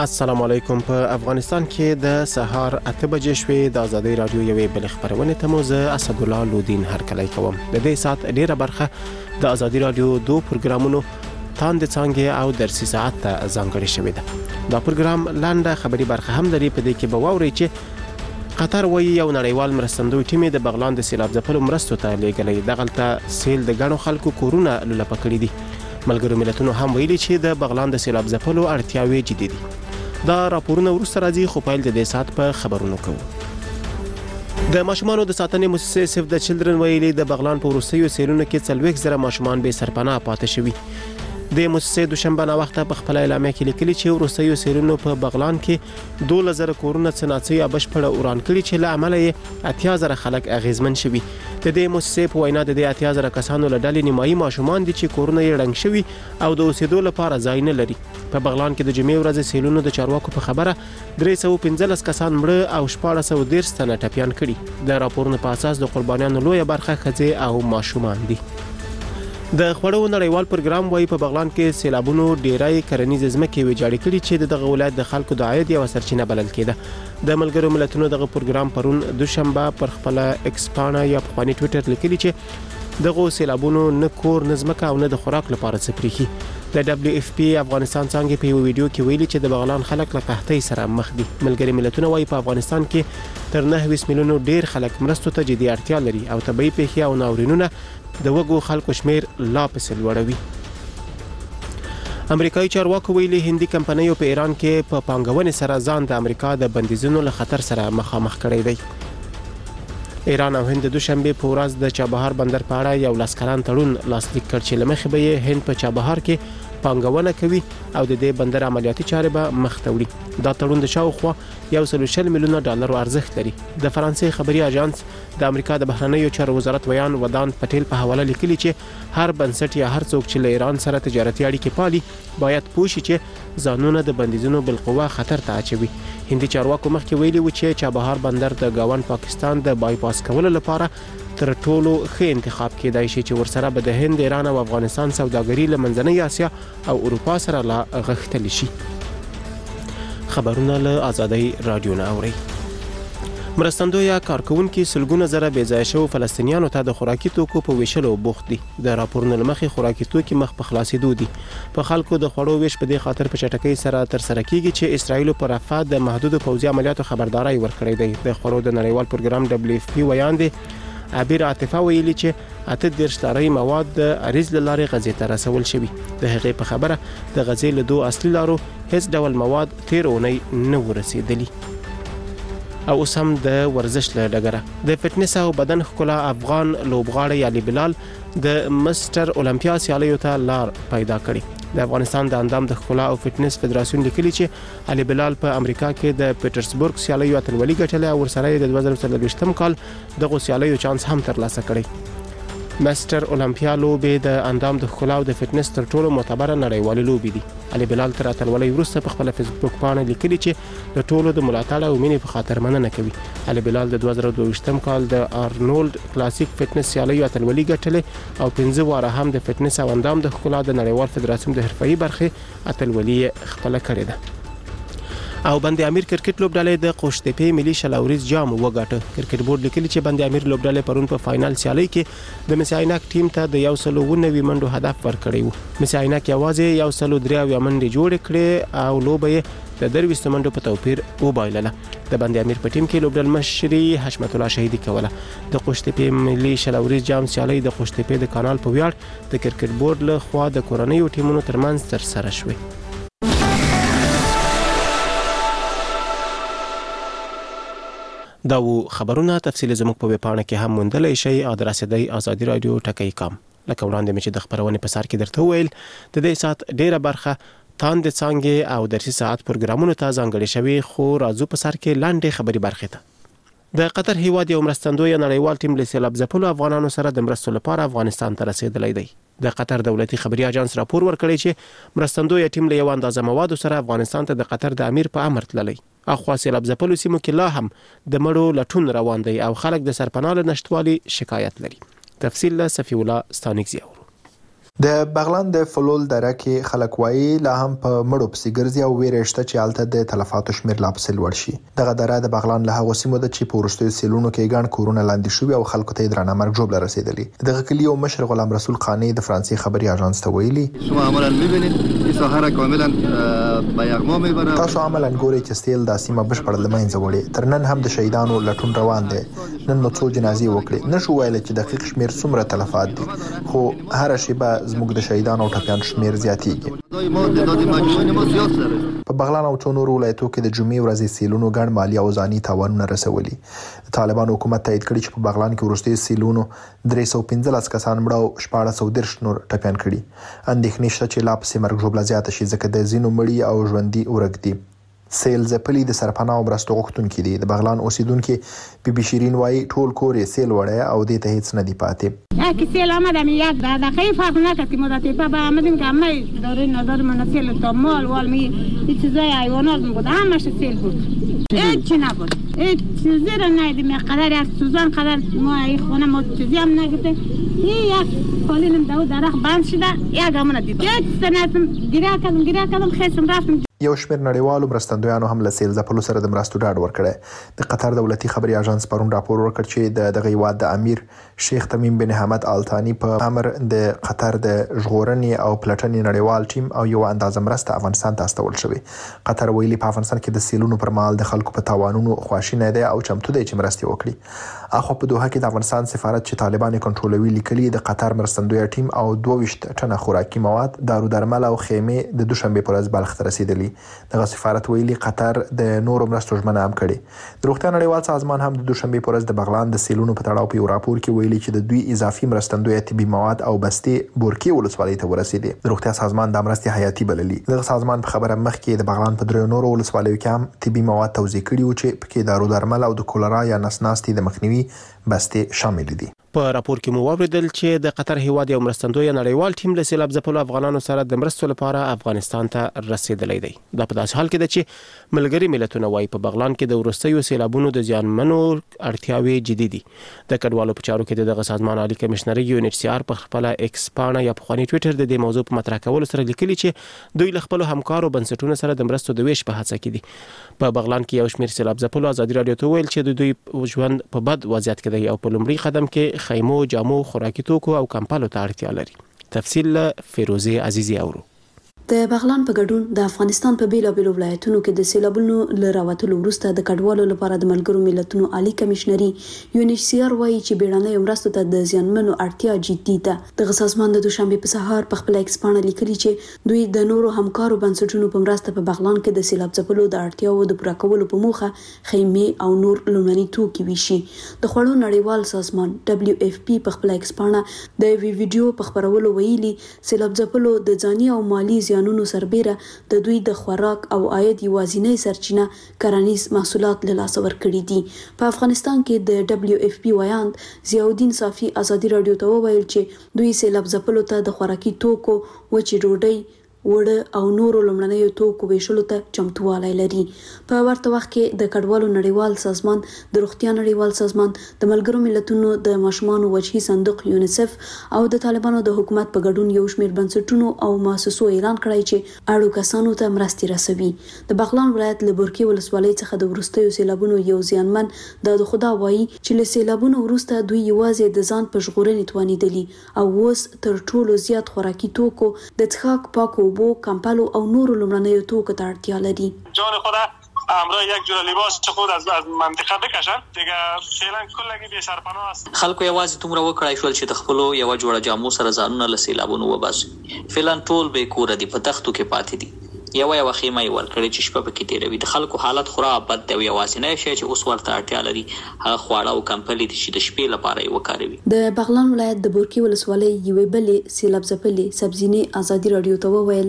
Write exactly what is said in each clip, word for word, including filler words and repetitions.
السلام علیکم. په افغانستان کې د سهار اته بجې شوې. د ازادي رادیو یوې بل خبرونه ته مو زه اسد الله لودین هرکلی کوم. د دې سات ډیره برخه د ازادي رادیو دوه پروګرامونو تاند څنګه او درسي ساعت ته ځانګړې شوې ده. دا پروګرام لاندې خبري برخه هم لري. په دې کې به واوري چې قطر وایي یو نړیوال مرستندوی ټیم د بغلان د سیلاب ځپلو مرستو ته لېږلی. دغلته سیل د ګڼو خلکو کورونه لوپه کړي دي. ملګرو ملتونو هم ویلي چې د بغلان د سیلاب ځپلو اړتیاوې جدي دي. دا راپورونه وروسته راځي، خو پیل د دې سات په خبرونو کوو. د ماشومانو د ساتنې مؤسسې سیف د چلډرن ویلي د بغلان په وروستیو سیلونو کې څلوېښت زره ماشومان بې سرپناه پاتې شوي. د مؤسسې دوشنبه ناوخته په خپل اعلامیه کې لیکلي چې وروستیو سیلونو په بغلان کې دولس زره کورونه څه ناڅه یا بشپړه وران کړي چې له امله یې اتیا زره خلک اغیزمن شوي. د دې مؤسسې په وینا د دې اتیا زره کسانو له ډلې نیمایي ماشومان دي چې کورونه یې ړنګ شوي او د اوسېدو لپاره ځای نه لري. په بغلان کې د جمعې ورځې سیلونو د چارواکو په خبره درې سوه پنځلس کسان مړه او شپاړس سوه دېرش تنه ټپیان کړي. د راپورونو په اساس د قربانیانو لویه برخه ښځې او ماشومان دي. د خوړو نړیوال پروګرام وايي په بغلان کې سیلابونو ډیری کرنیزې ځمکې ویجاړې کړي چې د دغه ولایت د خلکو د عاید یوه سرچینه بلل کېده. د ملګرو ملتونو دغه پروګرام پرون دوشنبه پر خپل ایکس پاڼه یا پخواني ټویټر لیکلي چې دغه سیلابونو نه کور نه ځمکه او نه د خوراک لپاره څه پرېښي. د دبلیو اف پی افغانستان څانګې په یو ویډیو کې ویلي چې د بغلان خلک له قحطۍ سره مخ دي. ملګري ملتونه وايي په افغانستان کې تر نهه ویشت میلیونو ډیر خلک مرستو ته جدي اړتیا لري او طبیعي پیښې او ناورینونه د وګو خلکو شمیر لا پسې لوړوي. امریکایي چارواکو ویلي هندي کمپنیو په ایران کې په پانګونې سره ځان د امریکا د بندیزونو له خطر سره مخامخ کړی دی. ایران او هند دوشنبه په ورځ د چابهار بندر په اړه یو لاسکران تړون لاسلیک کړ چې له مخې به یې هند په چابهار کې پانګونه کوي او د دې بندر عملیاتي چارې به مخ ته وړي. دا تړون د شاوخوا یو سل او شل میلیونه ډالرو ارزښت لري. د فرانسې خبري اژانس د امریکا د بهرنیو چارو وزارت ویان ودان پټیل په حواله لیکلي چې هر بنسټ یا هر څوک چې له ایران سره تجارتي اړیکې پالي باید پوه شي چې ځانونه د بندیزونو بالقوه خطر ته اچوي. هندي چارواکو مخکې ویلي و چې چابهار بندر د ګاونډ پاکستان د بایپاس کولو لپاره تر ټولو ښه انتخاب کېدای شي چې ورسره به د هند، ایران او افغانستان سوداګري له منځنۍ اسیا او اروپا سره لا غښتلی شي. خبرونه له ازادۍ رادیو نه اورئ. مرستندویه کارکونکي سلګونه زره بې ځایه شوو فلسطینیانو ته د خوراکي توکو په ویشلو بوخت دي. د راپورونو له مخې خوراکي توکي مخ په خلاصېدو دي. په خلکو د خوړو ویش په دې خاطر په چټکۍ سره ترسره کیږي چې اسرائیلو پر رفح د محدودو پوځي عملیاتو خبرداری ورکړی دی. د خوړو د نړیوال پروګرام دبلیو اف پی ویان دی عبیر عاطفه ویلي چې اته دېرش لارۍ مواد د اریز له لارې غزې ته رسول شوي. د هغې په خبره د غزې له دوه اصلي لارو هیڅ ډول مواد تېره اونۍ نه ورسېدلي. او اوس هم د ورزش له ډګره د فټنس او بدن ښکلا افغان لوبغاړی علي بلال د مستر اولمپیا سیالیو ته لار پیدا کړي. د افغانستان د اندام د ښکلا او فټنس فدراسیون لیکلي چې علي بلال په امریکا کې د پیټرسبورګ سیالیو اتلولي ګټلې او ورسره یې د دوه زره څلرویشتم کال دغو سیالیو چانس هم ترلاسه کړی. مستر اولمپیا لوبې د اندام د ښکلا او د فټنس تر ټولو معتبره نړیوالې لوبې دي. علي بلال تر اتلولۍ وروسته په خپله فیسبوک پاڼه لیکلي چې د ټولو د ملاتړ او مینې په خاطر مننه کوي. علي بلال د دوه زره دوه ویشتم کال د آرنولډ کلاسیک فټنس سیالیو اتلولي ګټلې او پنځه واره هم د فټنس او اندام د ښکلا د نړیوال فدراسیون د حرفه‌ایي برخې اتلولي خپله کړې ده. او بند امیر کرکټ لوبډلې د قوشتېپې ملي شلوريز جام وګاټه. کرکټ بورډ لیکلي چې بند امیر لوبډلې پرون په فائنل سیالۍ کې د مسایناک ټیم ته د یو سل او نوي منډو هدف ورکړی و. مسایناک یوازې یو سل او درې اویا منډې جوړې کړې او لوبه یې د درویشت منډو په توپیر وبایلله. د بند امیر په ټیم کې لوبډل مشري حشمت الله شهیدي کوله. د قوشتېپې ملي شلوريز جام سیالۍ د قوشتېپې د کانال په ویاړ د کرکټ بورډ له خوا د کورنیو ټیمونو ترمنځ ترسره شوې. دا و خبرونه تفصیل زموږ په ویبپاڼه کې هم موندلی شئ. ادرس دی ازادي رادیو ټکی کام. لکه وړاندې مې چې د خبرونې په سر کې درته وویل د دې ساعت ډیره برخه تاند څانګې او درسي ساعت پروګرامونو ته ځانګړې شوي، خو راځو په سر کې لاندې خبري برخې ته. د قطر هیواد یو مرستندوی نړیوال ټیم له سیلاب ځپلو افغانانو سره د مرستو لپاره افغانستان ته رسېدلی دی. د قطر دولتي خبري اژانس راپور ورکړی چې مرستندوی ټیم له یو اندازه موادو سره افغانستان ته د قطر د امیر په امر تللی. اخوا سیلاب ځپلو سیمو کې لا هم د مړو لټون روان دی او خلک د سرپناه له نشټوالي شکایت لري. تفصیل له صفی الله ستانکزي اورو. د بغلان د فلول دره کې خلک وایي لا هم په مړو پسې ګرځي او ویره شته چې هلته د تلفاتو شمیر لا پسې لوړ شي. دغه دره د بغلان له هغو سیمو ده چې په وروستیو سیلونو کې ګڼ کورونه لاندې شوي او خلکو ته یې درانه مرګ ژوبله رسېدلي. دغه کلي یو مشر غلام رسول خاني د فرانسې خبري اژانس ته ویلي شما عملاً می‌بینید این ساحه را کاملاً به یغما میبره. تاسو عملاً ګورئ چې سیل د سیمه بشپړ له منځه وړي. تر نن هم د شهیدانو لټون روان دی. نن نو څو جنازې وکړي. نشو ویلی چې دقیق شمیر څومره تلفات دي، خو هر شیبه زموږ د شهیدانو او ټپیانو شمیر زیاتیږي. په بغلان او څو نورو ولایتونو کې د جمعې ورځې سیلونو ګڼ مالي او ځاني تاوانونه رسولي. طالبان حکومت تایید کړي چې په بغلان کې وروستي سیلونو درې سوه پنځلس کسان مړه او شپاړس سوه دېرش نور ټپیان کړي. اندېښنې شته چې لا پسې مرګ ژوبله زیاته شي ځکه د ځینو مړي او ژوندي ورک دي. سیل ځپلي د سرپناه او مرستو غوښتونکي دي. د بغلان اوسیدونکي بی بی شیرین وایي ټول کور یې سیل وړی او دې ته هیڅ نه دي پاتې. که سیل آمدم یک دقیقه فرق نکرد که ما در تیپه به آمدیم که همه داره نداره من سیل تا مال وال می این چیزای حیوانات بود همش سیل بود. هیچ چی نبود. هیچ چیزی را ندیدیم. قدر یک سوزان قدر ما این خونه ما چیزی هم نگفته. این یک پالینم دو درخت بند شده یک همونه دید. هیچ سنتم گیره کردم گیره کردم خیستم رفتم. یو شمېر نړیوالو مرستندویانو هم له سیل ځپلو سره د مرستو ډاډ ورکړی. د قطر دولتي خبري اژانس پرون راپور ورکړ چې د دغه هیواد د امیر شیخ تمیم بن حمد آلتانی په امر د قطر د ژغورنې او پلټنې نړیوال ټیم او یو اندازه مرسته افغانستان ته استول شوې. قطر ویلي په افغانستان کې د سیلونو پر مهال د خلکو په تاوانونو خواشینی دی او چمتو دی چې مرستې وکړي. اخوا په دوحه کې د افغانستان سفارت چې طالبان یې کنټرولوي لیکلي د قطر مرستندویه ټیم او دوه ویشت ټنه خوراکي مواد دارو درمل او خیمې د دوشنبې په ورځ بلخ ته رسېدلي. دغه سفارت ویلي قطر د نورو مرستو ژمنه هم کړې. د روغتیا نړیوال سازمان هم د دوشنبې په ورځ د بغلان د سیلونو په تړاو په یو راپور کې ویلي چې د دوی اضافي مرستندویه طبي مواد او بستې بورکې ولسوالۍ ته ورسېدې. د روغتیا سازمان دا مرستې حیاتي بللي. دغه سازمان په خبره مخکې د بغلان په دریو نورو ولسوالیو کې هم طبي مواد توزیع کړي وو چې پکې دارو درمل او د کولرا یا نس ناستي د مخنیوي بستې شامل دي. په راپور کې مو واوریدل چې د قطر هیواد یو مرستندوی نړیوال ټیم له سیلاب ځپلو افغانانو سره د مرستو لپاره افغانستان ته رسیدلی دی. دا په داسې حال کې ده چې ملګري ملتونه وایي په بغلان کې د وروستیو سیلابونو د زیانمنو اړتیاوې جدي دي. د کډوالو په چارو کې د دغه سازمان عالی کمشنر یو ان ایچ سی آر په خپل ایکس پاڼه یا پخواني ټویټر د دې موضوع په مطرح کولو سره لیکلي چې دوی له خپل همکارو بنسټونو سره د مرستو د ویش په هڅه کې دي. په بغلان کې یو شمېر سیلاب ځپلو ازادي راډیو ته ویل چې د دوی ژوند په بد وضعیت کې دی او په لومړي قدم کې خیمو جامو خوراکي توکو او کمپالو ته اړتیا لري. تفصیل له فیروزه عزیزی اورو. د بغلان په ګډون د افغانستان په بیلابیلو ولایتونو کې د سیلابونو له راوتلو وروسته د کډوالو لپاره د ملګرو ملتونو عالی کمشنري یو ان ایچ سی آر وایي چې بیړنۍ مرستو ته د زیانمنو اړتیا جدي ده. دغه سازمان د دوشنبې په سهار په خپل ایکس پاڼه لیکلي چې دوی د نورو همکارو بنسټونو په مرسته په بغلان کې د سیلاب ځپلو د اړتیاو د پوره کولو په موخه خیمې او نور لومړني توکي ویشي. د خوړو نړیوال سازمان دبلیو اف پی په خپل ایکس پاڼه د یوې ویډیو په خپرولو ویلي سیلاب ځپلو د ځاني او مالی زیانونو سربیره د دوی د خوراک او عاید یوازینۍ سرچینه کرنیز محصولات له لاسه ورکړي دي. په افغانستان کې د دبلیو اف پی ویاند ضیاءالدین صافي ازادي راډیو ته وویل چې دوی سیلاب ځپلو ته د خوراکي توکو وچې ډوډۍ وړه او نورو لومړنیو توکو ویشلو ته چمتووالی لري. په ورته وخت کې د کډوالو نړیوال سازمان، د روغتیا نړیوال سازمان، د ملګرو ملتونو د ماشومانو وجهي صندوق یونیسف او د طالبانو د حکومت په ګډون یو شمېر بنسټونو او مؤسسو اعلان کړی چې اړو کسانو ته مرستې رسوي. د بغلان ولایت له بورکې ولسوالۍ څخه د وروستیو سیلابونو یو زیانمن د خدا وایي چې له سیلابونو وروسته دوی یوازې د ځان په ژغورنې توانېدلي او اوس تر ټولو زیات خوراکي توکو د څښاک پاکو بو کمپالو او نورو لومړنیو توکو ته اړتیا لري. جان خدا همراه یک جور لباس چه خود از از منطقه بکشن دیگه فعلا کلگی بی سرپناه است. خلکو یوازې تومره وکړای شول چې د خپلو یو جوړه جامو سره ځانونه له سیلابونو وباسي. فعلا ټول به کور دي په تختو کې پاتې دي. یو یو خیمه یې ورکړې چې شپه پکې تېروي. د خلکو حالت خورا بد دی. یوازینی شی چې اوس ورته اړتیا لري هغه خواړه او کمپلې دي چې د شپې لپاره یې وکاروي. د بغلان ولایت د بورکې ولسوالۍ یوې بلې سیلاب ځپلې سبزینې ازادي راډیو ته وویل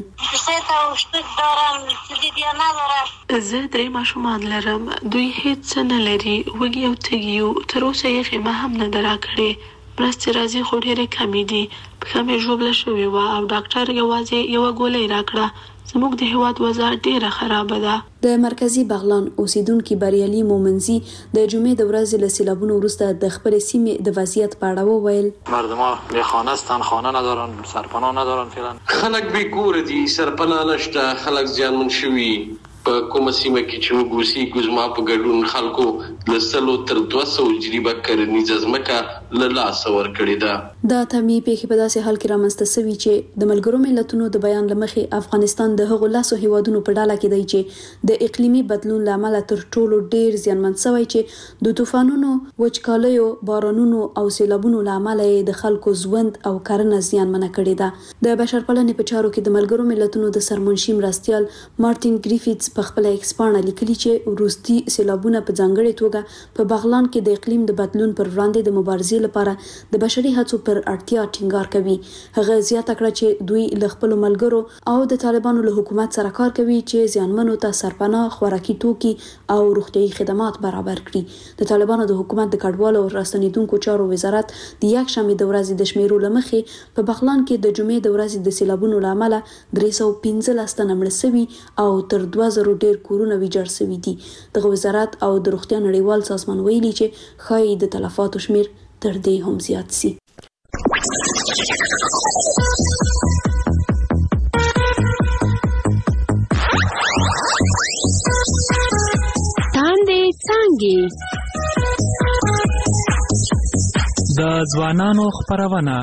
زه درې ماشومان لرم. دوی هیڅ څه نه لري. وږي او تږي یو. تر اوسه یې خیمه هم نه ده راکړې. مرستې راځي خو ډېرې کمې دي. پښه مې ژوبله شوې وه او ډاکټر یوازې یوه ګولۍ راکړه زموږ د هیواد وضع ډیره خراب ده. د مرکزی بغلان اوسیدونکو بریالي مومنزي د جمعې د ورځې له سیلابونو وروسته د خپل سیمې د وضعیت په اړه وویل. مردم بی خانه هستن، خانه ندارن، سرپناه ندارن. فعلا خلک بی کور دي، سرپناه نشته، خلک زیانمن شوي. په کومه سیمه کې چې موږ اوسېږو زما په ګډون خلکو له سلو تر دوه سوه جریبه کرنیزه ځمکه له لاسه ورکړې ده. دا اتمې پیښې په داسې حال کې رامنځته شوي چې د ملګرو ملتونو د بیان له مخې افغانستان د هغو لاسو هیوادونو په ډله کې دی چې د اقلیمي بدلون له امله تر ټولو ډیر زیانمن شوی، چې د طوفانونو، وچکالیو، بارانونو او سیلابونو له امله د خلکو ژوند او کرنه زیانمنه کړې ده. د بشرپالنې په چارو کې د ملګرو ملتونو د سرمنشي مرستیال مارټین ګریفیتس په خپل ایکسپانه لیکلي چې وروستي سیلابونه په ځانګړې توګه په بغلان کې د اقلیم د بدلون پر وړاندې د مبارزې لپاره د بشري هڅو پر اړتیا ټینګار کوي. هغه زیاته کړه چې دوی له خپل ملګرو او د طالبانو له حکومت سره کار کوي چې زیانمنو ته سرپناه، خوراکي توکي او روغتیايي خدمات برابر کړي. د طالبانو د حکومت د کډوالو او راستنیدونکو چارو وزارت د یک شنبې د ورځې د شمیرو له مخې په بغلان کې د جمعې د ورځې د سیلابونو له امله درې سوه پنځلس تنه مړه شوي او تر دوه زره ډیر کورونه ویجاړ شوي دي. دغه وزارت او د روغتیا نړیوال سازمان ویلي چې ښایي د تلفاتو شمیر تر دې هم زیات شي. تاندې څانګې د ځوانانو خپرونه.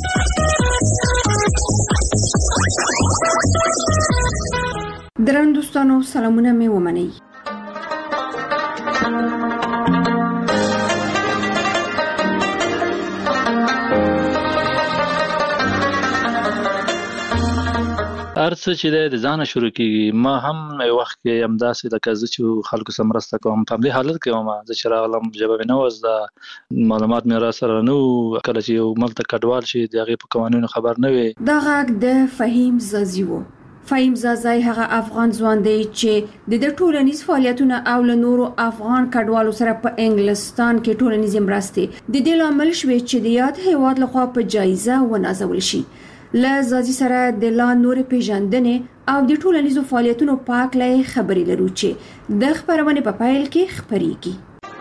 درنو دوستانو، سلامونه مې ومنئ. ارڅ چې د ځانه شروع کیږي. ما هم یو وخت کې همداسې لکه زه چې خلکو سره مرسته کوم په همدې حالت کې وم. زه چې راغلم ژبه مې نه وه زده، معلومات مې را سره نه وو. کله چې یو ملک ته کډوال شي د هغې په قوانینو خبر نه وي. دا غږ د فهیم زازي و. فهیم زازي هغه افغان ځوان دی چې د ټولنیز فعالیتونو او له نورو افغان کډوالو سره په انګلستان کې ټولنیز مرستې د دې لامل شوې چې د یاد هیواد لخوا په جایزه ونازول شي. له زازي سره د لا نور پیژندنې او د ټولنیزو فعالیتونو پاک لای خبرې لرو چې د خبرونې په پیل کې خبرېږي.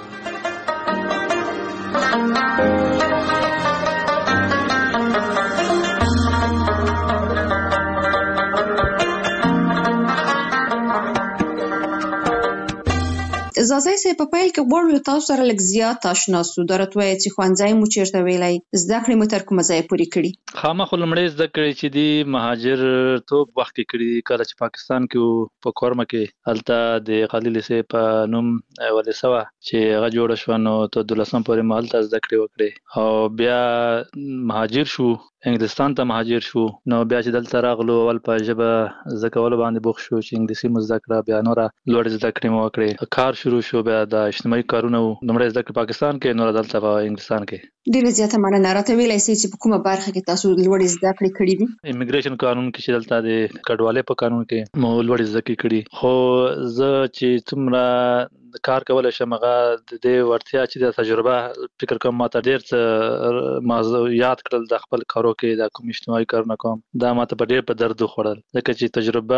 زازي سه په پیل کې غوړو تاسو سره لږ زیات آشنا سو. درته وایي چې خوانځای مو چیرته ویلای، زده کړې مو تر کومه ځای پورې کړي؟ خامخا لومړی زده کړې چې دی مهاجر توب وخت کې کړي. کله چې پاکستان کې په کورمه کې هلته د خلیل سه په نوم ولې سوا چې هغه جوړ شو، نو ته دولسم پورې مهال ته زده کړې وکړې او بیا مهاجر شو، انګلستان ته مهاجر شو. نو بیا چې دلته راغلو اول په ژبه زده کولو باندې بوخت شو چې انګلیسي مو زده کړه، بیا نوره لوړې زده کړې مو وکړې. کار شروع شو، بیا د اجتماعي کارونه لومړی زده کړې پاکستان کې، نوره دلته په انګلستان کې. ډېره زیاته مننه. راته ویلی سئ چې په کومه برخه کې تاسو لوړې زده کړې کړې دي؟ امیګریشن قانون کې چې دلته د کډوالۍ په قانون کې مو لوړې زده کړې کړي. خو زه چې څومره کار کولای شم هغه د دې ورتیا چې د تجربه فکر کوم ماته ډېر څه ما یاد کړل د خپل کارو کې د کوم اجتماعي کارونه کوم. دا ماته په ډېر په درد وخوړل ځکه چې تجربه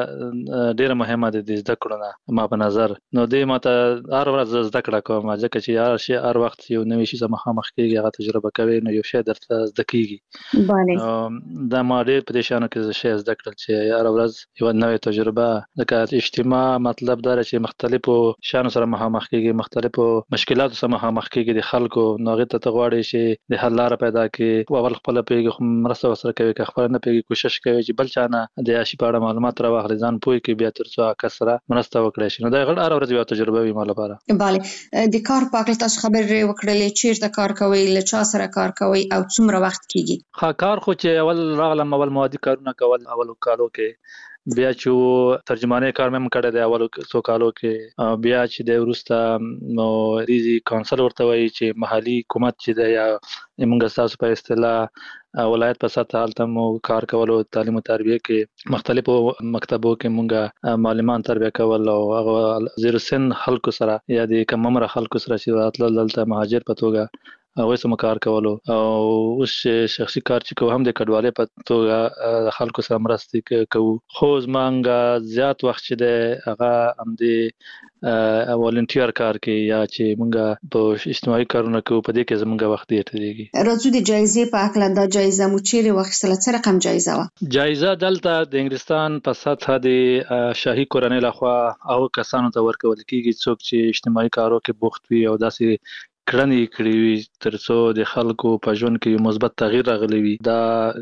ډېره مهمه ده د زده کړو نه ما په نظر. نو دې ماته هر ورځ زده کړه کوم ځکه چې هر شی هر وخت یو نوی شی مخامخ کېږي، هغه تجربه کوي نو یو شی درته زده کېږي. بله دا ما ډېر په دې شیانو کې شی زده کړل چې هر ورځ یوه نوې تجربه. ځکه اجتماع مطلب دا چې مختلفو سره مخامخ کېږي، مختلفو مشکلاتو سره مخامخ کېږي د خلکو. نو هغې ته ته غواړې چې د حل لاره پیدا کړي. اول خپله پوهېږي خو مرسته ورسره کوي، که خپله نه پوهېږي کوشش کوي چې بل چا نه د یاشي په اړه معلومات راواخلي، ځان پوه کړي، بیا تر څو هغه کس سره مرسته وکړی شي. نو دا هر ورځ یوه تجربه وي ما لپاره. بله. د کار په هکله تاسو خبرې وکړلې، چېرته کار کوئ، له چا سره کار کوئ او څومره وخت کېږي؟ ښه کار خو چې اول راغلم اول موادي کارونه کول اولو کالو کې، بیا چې ترجمانۍ کار مې هم کړی دی اولو څو کالو کې. بیا چې دی وروسته نو ریزي کانسل ورته وایي چې محلي حکومت چې دی یا موږ ستاسو په اصطلاح ولایت په سطح هلته مو کار کول او تعلیم او تربیه کې مختلفو مکتبو کې موږ معلمان تربیه کول او هغه زیر سن خلکو سره یا د کم عمره خلکو سره چې راتلل دلته مهاجر په توګه هغه سم کار کولو او اوس شخصي کار چې کوم هم د کډوالۍ په توګه خلکو سره مرسته کوو خو زمونږ زیات وخت چې د هغه هم د والنټیر کار کې یا چې مونږ په اجتماعي کارونه کوو په دې کې زمونږ وخت ډیر تیریږي. راځو د جایزې په اړه دا جایزه مو چیرې واخیستله؟ څه رقم جایزه وه؟ جایزه دلته د انګلستان په سطح د شاهي کورنۍ لخوا او کسانو ته ورکول کیږي څوک چې اجتماعي کارو کې بوخت وي او داسې کړنې کړې وي ترڅو د خلکو په ژوند کې مثبت تغییر راغلی وي. دا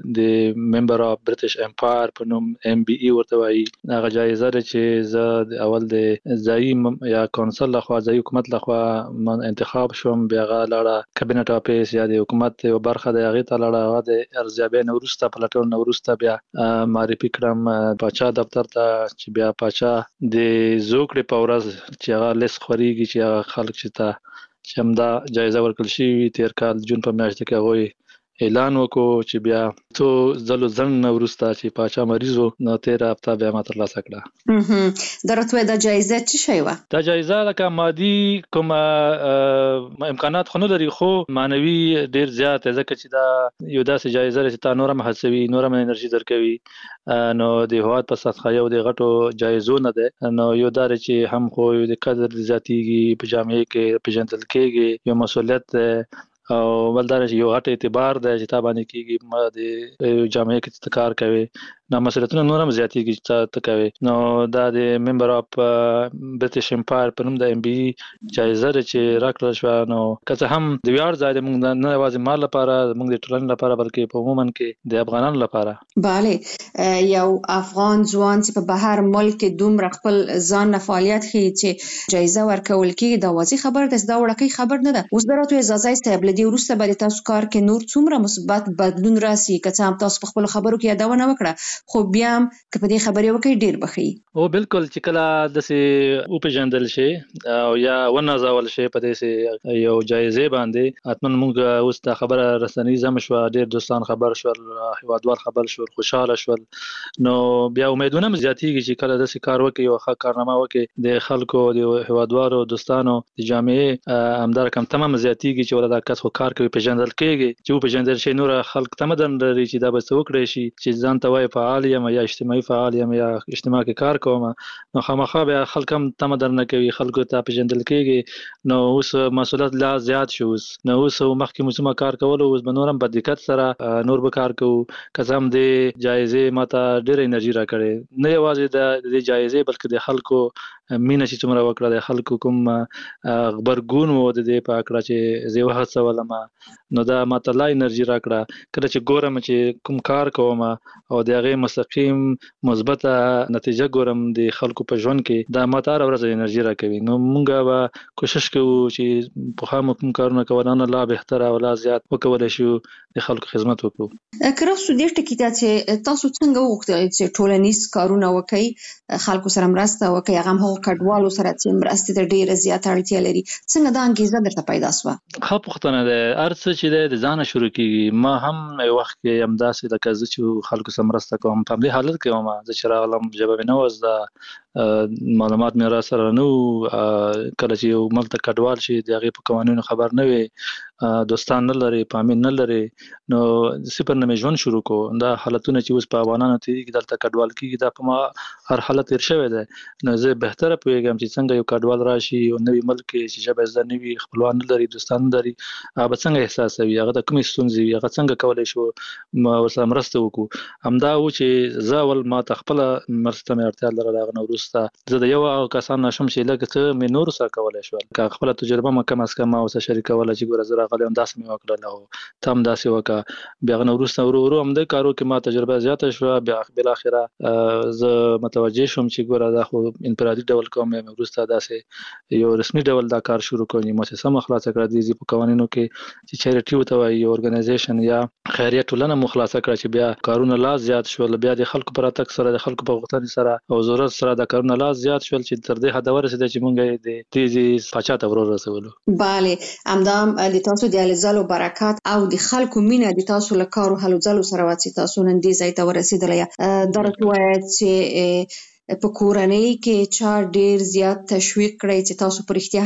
د ممبر اف برټش امپایر په نوم ام بي ای ورته وایي. هغه جایزه ده چې زه د اول د ځایي یا کونسل لخوا ځایي حکومت لخوا انتخاب شوم، بیا هغه لاړه کابینټ افیس یا د حکومت یو برخه د هغې ته لاړه. هغه د ارزیابۍ نه وروسته پلټنو نه وروسته بیا معرفي کړم پاچا دفتر ته چې بیا پاچا د زوکړې په ورځ چې هغه لیست خورېږي چې هغه خلک چې ته چې همدا جایزه ورکړل شوې تیر کال جون په میاشت کې هغوی اعلان وکړو چې بیا څو ځلو ځنډ نه وروسته چې پاچا مریض و نو تېره هفته بیا ما ترلاسه کړه. دا راته وایه دا جایزه څه شی وه؟ دا جایزه لکه مادي کوم امکانات خو نه لري خو معنوي ډېر زیات دی ځکه چې دا یو داسې جایزه ده چې تا نور هم هڅوي، نور هم انرژي درکوي. نو د هېواد په سطحه یو د غټو جایزو نه دی. نو یو دا دی چې هم خو د قدر زیاتېږي په جامعه کې پېژندل کېږي، یو مسؤلیت دی او بل دا چې یو غټ اعتبار دی چې تا باندې کېږي ما د جامعه کې ته کار کوي نو مسؤلیتونه نور هم زیاتېږي چې ته کوي. نو دا د ممبر اف برټش امپایر په نوم د ام بي ای جایزه ده چې راکړل شوه. نو که څه هم د ویاړ ځای دی موږ نه یوازې ما لپاره موږ د ټولنې لپاره بلکې په عموما کې د افغانانو لپاره. بله یو افغان ځوان چې په بهر ملک کې دومره خپل ځان نه فعالیت ښیي چې جایزه ورکول کېږي دا واضح خبره ده، دا وړوکی خبر نه ده. اوس به راته وایي ځاځی صاحب له دې وروسته به د تاسو کار کې نور څومره مثبت بدلون راسي؟ که څه هم تاسو په خپلو خبرو کې یادونه وکړه خو بیا هم که په دې خبرې وکړئ ډېر به ښه وي. او بالکل چې کله داسې وپېژندل شي او یا ونازول شي په داسې یو جایزې باندې حتما موږ اوس دا خبره رسنیز هم شوه، ډېر دوستان خبر شول، هېوادوال خبر شول، خوشحاله شول. نو بیا امیدونه هم زیاتېږي چې کله داسې کار وکړي یو ښه کارنامه وکړي د خلکو د هېوادوالو دوستانو د جامعې همدا رقم تمه هم زیاتېږي چې ولا دا کس خو کار کوي پېژندل کېږي چې وپېژندل شي نور خلک تمه در لري چې دا به څه وکړی شي چې ځان ته وایي فعال یم یا اجتماعي فعال یم یا اجتماع کې کار کوم نو خامخا بیا خلک هم تمه در نه کوي، خلکو ته پېژندل کېږي. نو اوس مسؤلیت لا زیات شو، اوس نو اوس مخکې مو څومره کار کولو اوس به نور هم په دقت سره نور به کار کوو. که څه هم د جایزې ما ته ډېره انرژي راکړې، نه یوازې د دې جایزې بلکې د خلکو مینه چې څومره وکړه، د خلکو کوم غبرګون و د دې په هکله چې زه یې وهڅولم نو دا ما ته لا انرژي راکړه. کله چې ګورم چې کوم کار کوم او د هغې مستقیم مثبته نتیجه ګورم د خلکو په ژوند کې دا ما ته هره ورځ انرژي راکوي. نو موږ به کوشش کوو چې پخوا مو کوم کارونه کول نه لا بهتره او لا زیات وکولی شو د خلکو خدمت وکړو. که راسو دې ټکي ته چې تاسو څنګه وغوښتل چې ټولنیز کارونه وکړئ، خلکو سره مرسته وکړئ، هغه هم هغو کډوالو سره چې مرستې ته ډېره زیاته اړتیا لري، څنګه دا انګېزه درته پیدا سوه؟ ښه پوښتنه ده. هر څه چې دی د ځانه شروع کېږي. ما هم یو وخت کې همداسې لکه زه چې خلکو سره مرسته کوم په همدې حالت کې وم، زه چې راغلم ژبه مې نه وه زده، معلومات مې را سره نه وو. کله چې یو ملک ته کډوال شي د هغې په قوانینو خبر نه وي، دوستان نه لري، فامیل نه لري، نو صفر نه مې ژوند شروع کړو. دا حالتونه چې اوس په افغانانو تېرېږي دلته کډوال کېږي دا په ما هر حالت تېر شوی دی. نو زه بهتره پوهېږم چې څنګه یو کډوال راشي یو نوي ملک کې چې ژبه زده نه وي، خپلوان نه لري، دوستان نه لري، هغه به څنګه احساسوي، هغه د کومې ستونزې وي، هغه څنګه کولی شو ورسره مرسته وکړو. همدا و چې زه اول ما ته خپله مرسته مې اړتیا لرله، هغه نه وروسته زه د یو هغو کسان نه شم چې لږ څه مې نورو سره کولی شول، که خپله تجربه مې کم از کم ما ورسره شریکوله چې ګوره زه راغلی یم داسې مې وکړل او ته هم داسې وکړه. بیا هغه نه وروسته ورو ورو همدې کارو کې ما تجربه زیاته شوه. بیا بالاخره زه متوجه شوم چې ګوره دا خو انفرادي ډول کوم یم، وروسته داسې یو رسمي ډول دا کار شروع کړم، مؤسسه مو خلاصه کړه. دې په قوانینو کې چې چیریټي ورته وایي یو ارګنایزیشن یا خیریه ټولنه مو خلاصه کړه چې بیا کارونه لا زیات شول، بیا د خلکو په راتګ سره د خلکو په غوښتنې سره او ضرورت سره دا کارونه لا زیات شول چې تر دې حده ورسېده چې موږ یې د تیزې پاچا ته ور ورسولو. بله همدا د تاسو د هلو ځلو برکات او د خلکو مینه د تاسو له کارو هلو ځلو سره وه چې تاسو نن دې ځای ته ورسېدلی. دا راته ووایه چې په کورنۍ کې چا ډیر زیات تشویق کړی چې تاسو په رښتیا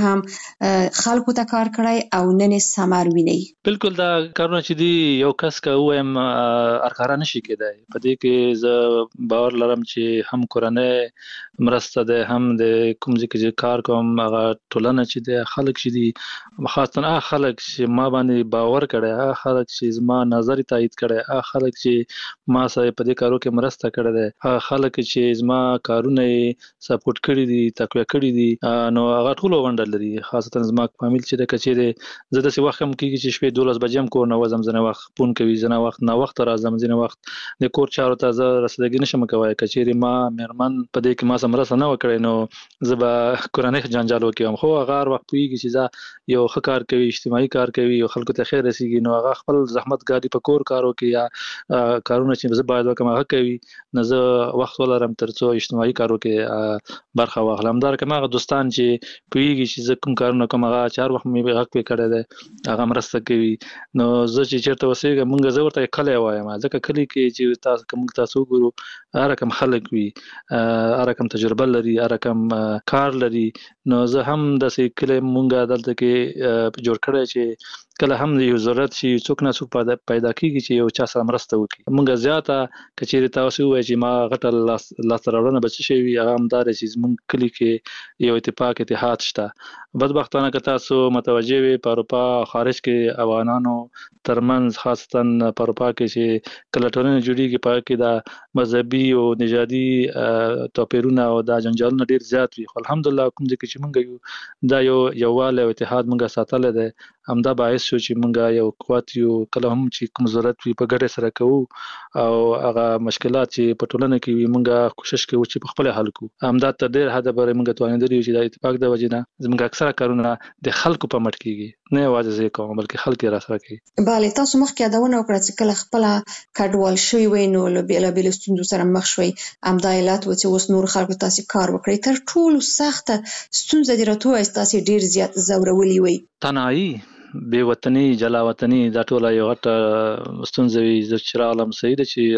هم خلکو ته کار کړی او نن یې ثمر وینئ؟ بالکل دا کارونه چې دی یو کس که ووایم ارکاره نشي کېدای. په دې کې زه باور لرم چې هم کورنۍ مرسته ده، هم د کوم ځای کې کار کوم هغه ټولنه چې دی، خلک چې دي، خاصتاً هغه خلک چې ما باندې باور کړی، هغه خلک چې زما نظر تایید کړی، هغه خلک چې ما سره په دې کارو کې مرسته کړې ده، هغه خلک چې زما کارونه یې سپورټ کړي دي، تقویه کړي دي، نو هغه ټول ونډه لري. خاصتاً زما فامیل چې د کچېرې زه داسې وخت هم کېږي چې شپې دولس بجې هم کور نه وځم، ځینې وخت فون کوي، ځینې وخت ناوخته راځم، ځینې وخت د کور چارو ته زه رسیدګي نشم کولی. که چېرې ما مېرمن په دې کې ما سره مرسته نه وکړې نو زه به کورنۍ جنجال وکړم. خو هغه هر وخت پوهېږي چې دا یو ښه کار کوي، اجتماعي کار کوي، یو خلکو ته خیر رسېږي، نو هغه خپل زحمت ګالي په کور کارو کې یا کارونه چې زه باید وکړم هغه کوي، نو زه وخت ولرم تر څو اجتماعي کارو کې برخه واخلم. همدارنګه هغه دوستان چې پوهېږي چې زه کوم کارونه کوم هغه چې هر وخت مې غږ پرې کړی دی هغه مرسته کوي. نو زه چې چېرته اوسېږم مونږ زه ورته کلی وایم، ځکه کلي کې چې تاسو که موږ تاسو وګورو هر رقم خلک وي، هر رقم تجربه لري، هر رقم کار لري. نو زه هم داسې کلی مونږ دلته کې جوړ کړی چې کله هم یو ضرورت شي څوک نه څوک پیدا کېږي چې یو چا سره مرسته وکړي. مونږ زیاته که چېرې تاسو ووایئ چې ما غټه لاسته راوړنه به څه شی وي، هغه همدا دی چې زموږ کلي کې یو اتفاق اتحاد شته. بدبختانه که تاسو متوجه وي په اروپا خارج کې افغانانو ترمنځ، خاصتاً په اروپا کې چې کله ټولنې جوړېږي په هغه کې دا مذهبي او نژادي توپیرونه او دا جنجالونه ډېر زیات وي. خو الحمدلله کوم ځای کې چې مونږ یو دا یو یووالی او اتحاد مونږ ساتلی دی، همدا باعث شو چې مونږ یو قوت یو. کله هم چې کوم ضرورت وي په ګډه سره کوو او هغه مشکلات چې په ټولنه کې وي مونږ کوشش کوو چې په خپل حل کړو. همدا تر ډېر حده پورې مونږ توانېدلي یو چې د اتفاق د وجې نه زموږ اکثره کارونه د خلکو په مټ کېږي، نه یوازې زه یې کوم بلکې خلک یې راسره کوي. بله، تاسو مخکې یادونه وکړه چې کله خپله کډوال شوي وئ نو له بېلابېلو ستونزو سره مخ شوئ، همدا علت و چې اوس نور خلکو تاسې کار وکړئ. تر ټولو سخته ستونزه دې راته ووایاست تاسې ډېر زیات ځورولي وئ؟ تنهایي، بې وطني، جلا وطني، دا ټوله یو غټه ستونزه وي. زه چې راغلم صحیح ده چې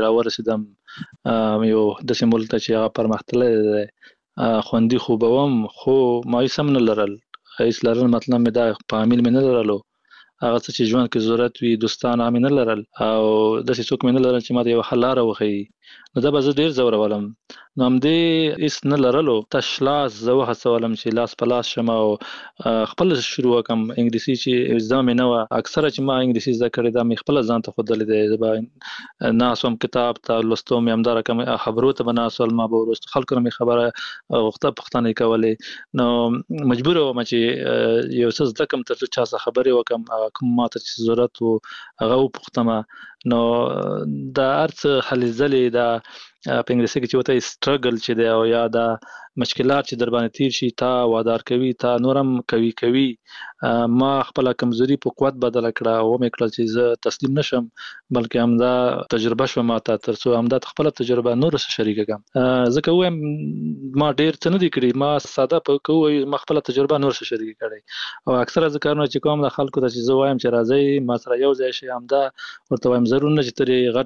راورسېدم یو داسې ملک ته چې هغه پرمختللی دی، خوندي خو به وم، خو مایوس هم نه لرل. هېڅ لرل مطلب مې دا فامیل مې نه لرلو، هغه څه چې ژوند کې ضرورت وي دوستان هم نه لرل او داسې څوک مې نه لرل چې ما ته یوه ښه لاره وښیي. نو دا به زه ډېر ځورولم. نو همدې هېڅ نه لرلو تش لاس زه وهڅولم چې لاس په لاس شم او خپله شروع وکړم. انګلیسي چې زده مې نه وه، اکثره چې ما انګلیسي زده کړې دا مې خپله ځان ته ښودلی دی. زه به ناست وم کتاب ته لوستو مې همدا رقم خبرو ته به ناست ول، ما به وروسته خلکو نه مې خبره غوښته پوښتنې کولې. نو مجبوره وم چې یو څه زده کړم تر څو چا څخه خبرې وکړم، کوم ما ته چې ضرورت و هغه وپوښتمه. نو دا هر څه هلې ځلې دا په انګلیسي کې چې ورته سټرګل چې دی او یا دا مشکلات چې در باندې تیر شي تا وادار کوي، تا نور هم قوي کوي. ما خپله کمزوري په قوت بدله کړه او ومې کړل چې زه تسلیم نشم، بلکې همدا تجربه شوه ما ته تر څو همدا خپله تجربه نورو سره شریکه کړم. ځکه ووایم ما ډېر څه نه دي کړي، ما ساده په که ووایو ما خپله تجربه نورو سره شریکه کړې او اکثره زه کارونه چې کوم د خلکو ته چې زه وایم چې راځئ ما سره یو ځای شئ، همدا ورته وایم ضرور نه چې ته یې